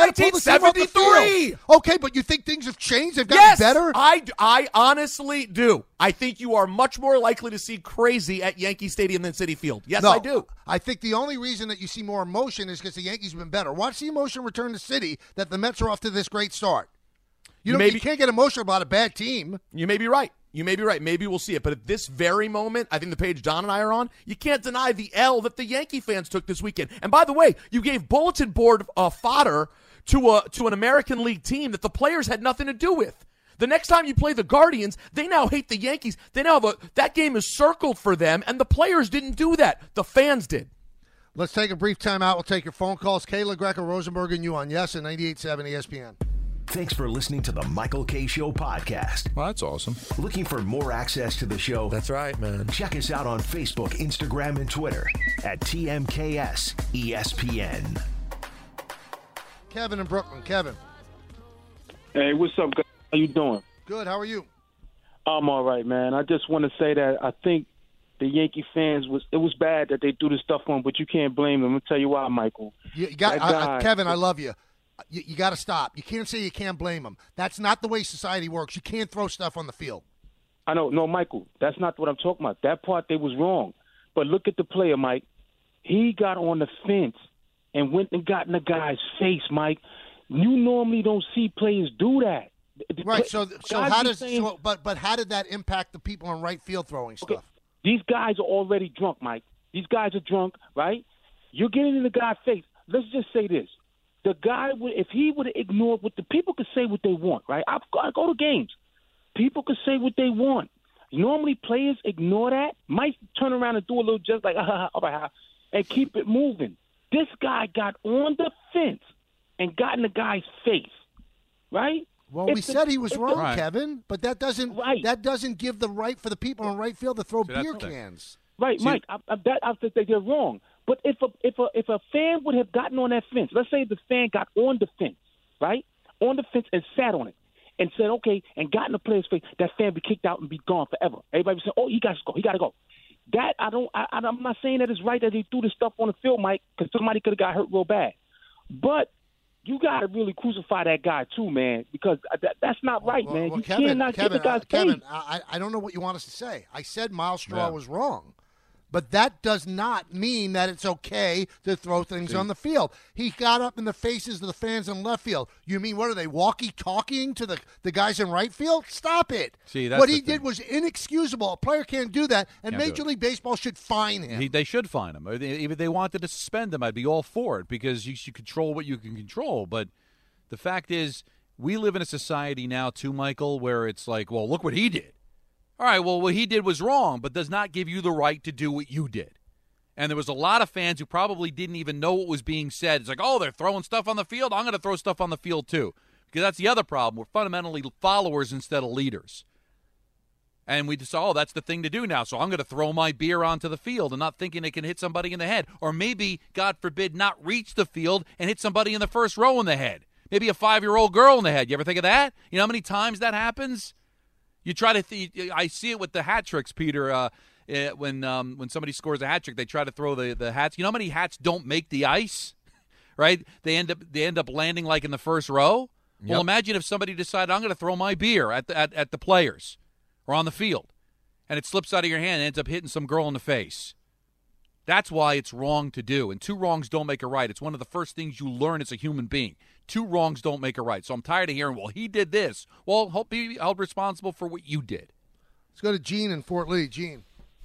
1973. Okay, but you think things have changed? They've gotten better? I honestly do. I think you are much more likely to see crazy at Yankee Stadium than Citi Field. Yes, no, I do. I think the only reason that you see more emotion is because the Yankees have been better. Watch the emotion return to Citi that the Mets are off to this great start. You can't get emotional about a bad team. You may be right. Maybe we'll see it. But at this very moment, I think the page Don and I are on, you can't deny the L that the Yankee fans took this weekend. And by the way, you gave bulletin board fodder to an American League team that the players had nothing to do with. The next time you play the Guardians, they now hate the Yankees. They now have that game is circled for them, and the players didn't do that. The fans did. Let's take a brief time out. We'll take your phone calls. Kayla, Greco, Rosenberg, and you on Yes and 98.7 ESPN. Thanks for listening to the Michael K. Show podcast. Well, that's awesome. Looking for more access to the show? That's right, man. Check us out on Facebook, Instagram, and Twitter at TMKS ESPN. Kevin in Brooklyn. Kevin. Hey, what's up, guys? How you doing? Good. How are you? I'm all right, man. I just want to say that I think the Yankee fans it was bad that they threw this stuff on, but you can't blame them. I'll tell you why, Michael. You got Kevin. I love you. You got to stop. You can't say you can't blame them. That's not the way society works. You can't throw stuff on the field. I know, no, Michael. That's not what I'm talking about. That part they was wrong. But look at the player, Mike. He got on the fence and went and got in the guy's face, Mike. You normally don't see players do that. Right. So how does? But how did that impact the people in right field throwing stuff? Okay. These guys are already drunk, Mike. These guys are drunk, right? You're getting in the guy's face. Let's just say this: the guy, if he would have ignored what the people could say what they want, right? I go to games. People could say what they want. Normally, players ignore that. Might turn around and do a little just like all right, and keep it moving. This guy got on the fence and got in the guy's face, right? Well, we said he was wrong, Kevin, but that doesn't give the right for the people in right field to throw beer cans. Right, Mike. I think they're wrong. But if a fan would have gotten on that fence, let's say the fan got on the fence, right, on the fence and sat on it and said, okay, and got in the player's face, that fan be kicked out and be gone forever. Everybody would say, oh, he got to go. He got to go. That I'm not saying that it's right that they threw this stuff on the field, Mike, because somebody could have got hurt real bad. But you got to really crucify that guy too, man, because that's not right, man. You cannot get the guy's face. Kevin, I don't know what you want us to say. I said Miles Straw was wrong. But that does not mean that it's okay to throw things on the field. He got up in the faces of the fans in left field. You mean, what are they, walkie-talking to the guys in right field? Stop it. See, that's what he did was inexcusable. A player can't do that, and Major League Baseball should fine him. They should fine him. Even if they wanted to suspend him, I'd be all for it because you should control what you can control. But the fact is, we live in a society now, too, Michael, where it's like, well, look what he did. All right, well, what he did was wrong, but does not give you the right to do what you did. And there was a lot of fans who probably didn't even know what was being said. It's like, oh, they're throwing stuff on the field. I'm going to throw stuff on the field too. Because that's the other problem. We're fundamentally followers instead of leaders. And we decide, oh, that's the thing to do now. So I'm going to throw my beer onto the field and not thinking it can hit somebody in the head. Or maybe, God forbid, not reach the field and hit somebody in the first row in the head. Maybe a 5-year-old girl in the head. You ever think of that? You know how many times that happens? You try to I see it with the hat tricks, Peter. When somebody scores a hat trick, they try to throw the hats. You know how many hats don't make the ice, right? They end up landing like in the first row. Yep. Well, imagine if somebody decided I'm going to throw my beer at the players or on the field, and it slips out of your hand and ends up hitting some girl in the face. That's why it's wrong to do. And 2 wrongs don't make a right. It's one of the first things you learn as a human being. 2 wrongs don't make a right. So I'm tired of hearing, well, he did this. Well, he'll be held responsible for what you did. Let's go to Gene in Fort Lee. Gene.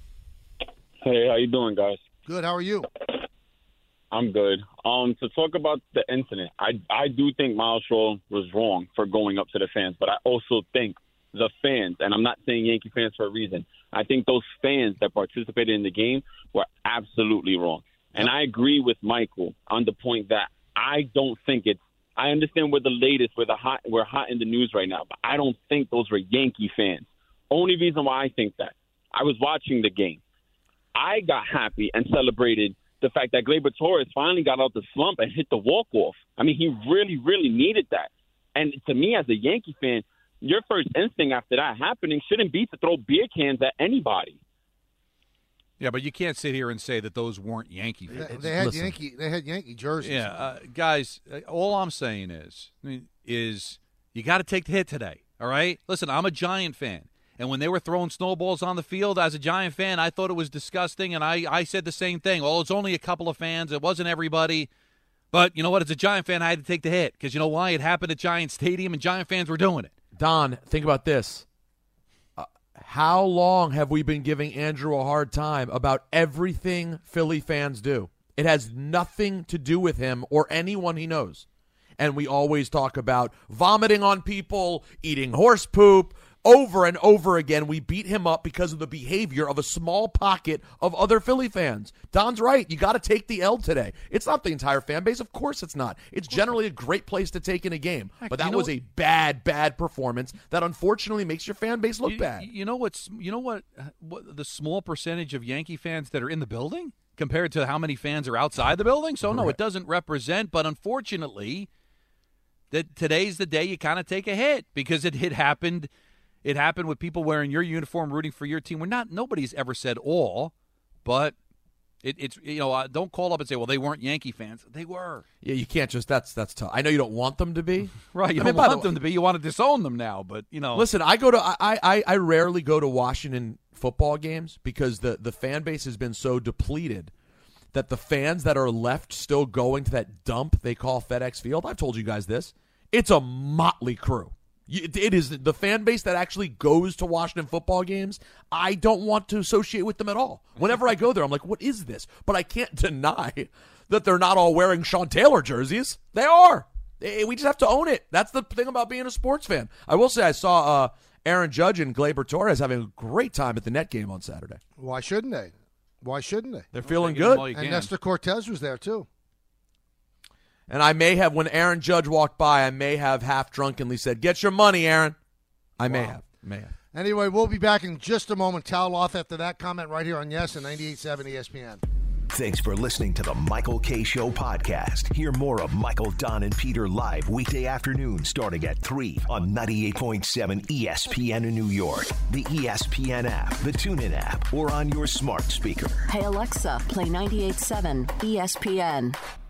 Hey, how you doing, guys? Good. How are you? I'm good. To talk about the incident, I do think Miles Straw was wrong for going up to the fans, but I also think the fans, and I'm not saying Yankee fans for a reason, I think those fans that participated in the game were absolutely wrong. And I agree with Michael on the point that I don't think it's – I understand we're the latest, we're hot in the news right now, but I don't think those were Yankee fans. Only reason why I think that, I was watching the game. I got happy and celebrated the fact that Gleyber Torres finally got out the slump and hit the walk-off. I mean, he really, really needed that. And to me, as a Yankee fan, your first instinct after that happening shouldn't be to throw beer cans at anybody. Yeah, but you can't sit here and say that those weren't Yankee fans. They had Yankee jerseys. Yeah, guys, all I'm saying is you got to take the hit today, all right? Listen, I'm a Giant fan, and when they were throwing snowballs on the field as a Giant fan, I thought it was disgusting, and I said the same thing. Well, it's only a couple of fans. It wasn't everybody. But you know what? As a Giant fan, I had to take the hit because you know why? It happened at Giant Stadium, and Giant fans were doing it. Don, think about this. How long have we been giving Andrew a hard time about everything Philly fans do? It has nothing to do with him or anyone he knows. And we always talk about vomiting on people, eating horse poop. Over and over again, we beat him up because of the behavior of a small pocket of other Philly fans. Don's right. You got to take the L today. It's not the entire fan base. Of course it's not. It's generally a great place to take in a game. But that was a bad performance that unfortunately makes your fan base look bad. You know what the small percentage of Yankee fans that are in the building compared to how many fans are outside the building? So, no, it doesn't represent. But unfortunately, that today's the day you kind of take a hit because it happened – It happened with people wearing your uniform, rooting for your team. Nobody's ever said all, but it's don't call up and say, well, they weren't Yankee fans. They were. Yeah, you can't just that's tough. I know you don't want them to be. Right, you don't want them to be. You want to disown them now, but Listen, I rarely go to Washington football games because the fan base has been so depleted that the fans that are left still going to that dump they call FedEx Field. I've told you guys this. It's a motley crew. It is the fan base that actually goes to Washington football games. I don't want to associate with them at all. Whenever I go there, I'm like, what is this? But I can't deny that they're not all wearing Sean Taylor jerseys. They are. We just have to own it. That's the thing about being a sports fan. I will say I saw Aaron Judge and Gleyber Torres having a great time at the Net game on Saturday. Why shouldn't they? They're feeling good. And Nestor Cortez was there, too. And I may have, when Aaron Judge walked by, I may have half drunkenly said, "Get your money, Aaron." I may have. Anyway, we'll be back in just a moment. Towel off after that comment right here on Yes and 98.7 ESPN. Thanks for listening to the Michael K. Show podcast. Hear more of Michael, Don, and Peter live weekday afternoon starting at 3 on 98.7 ESPN in New York, the ESPN app, the TuneIn app, or on your smart speaker. Hey, Alexa, play 98.7 ESPN.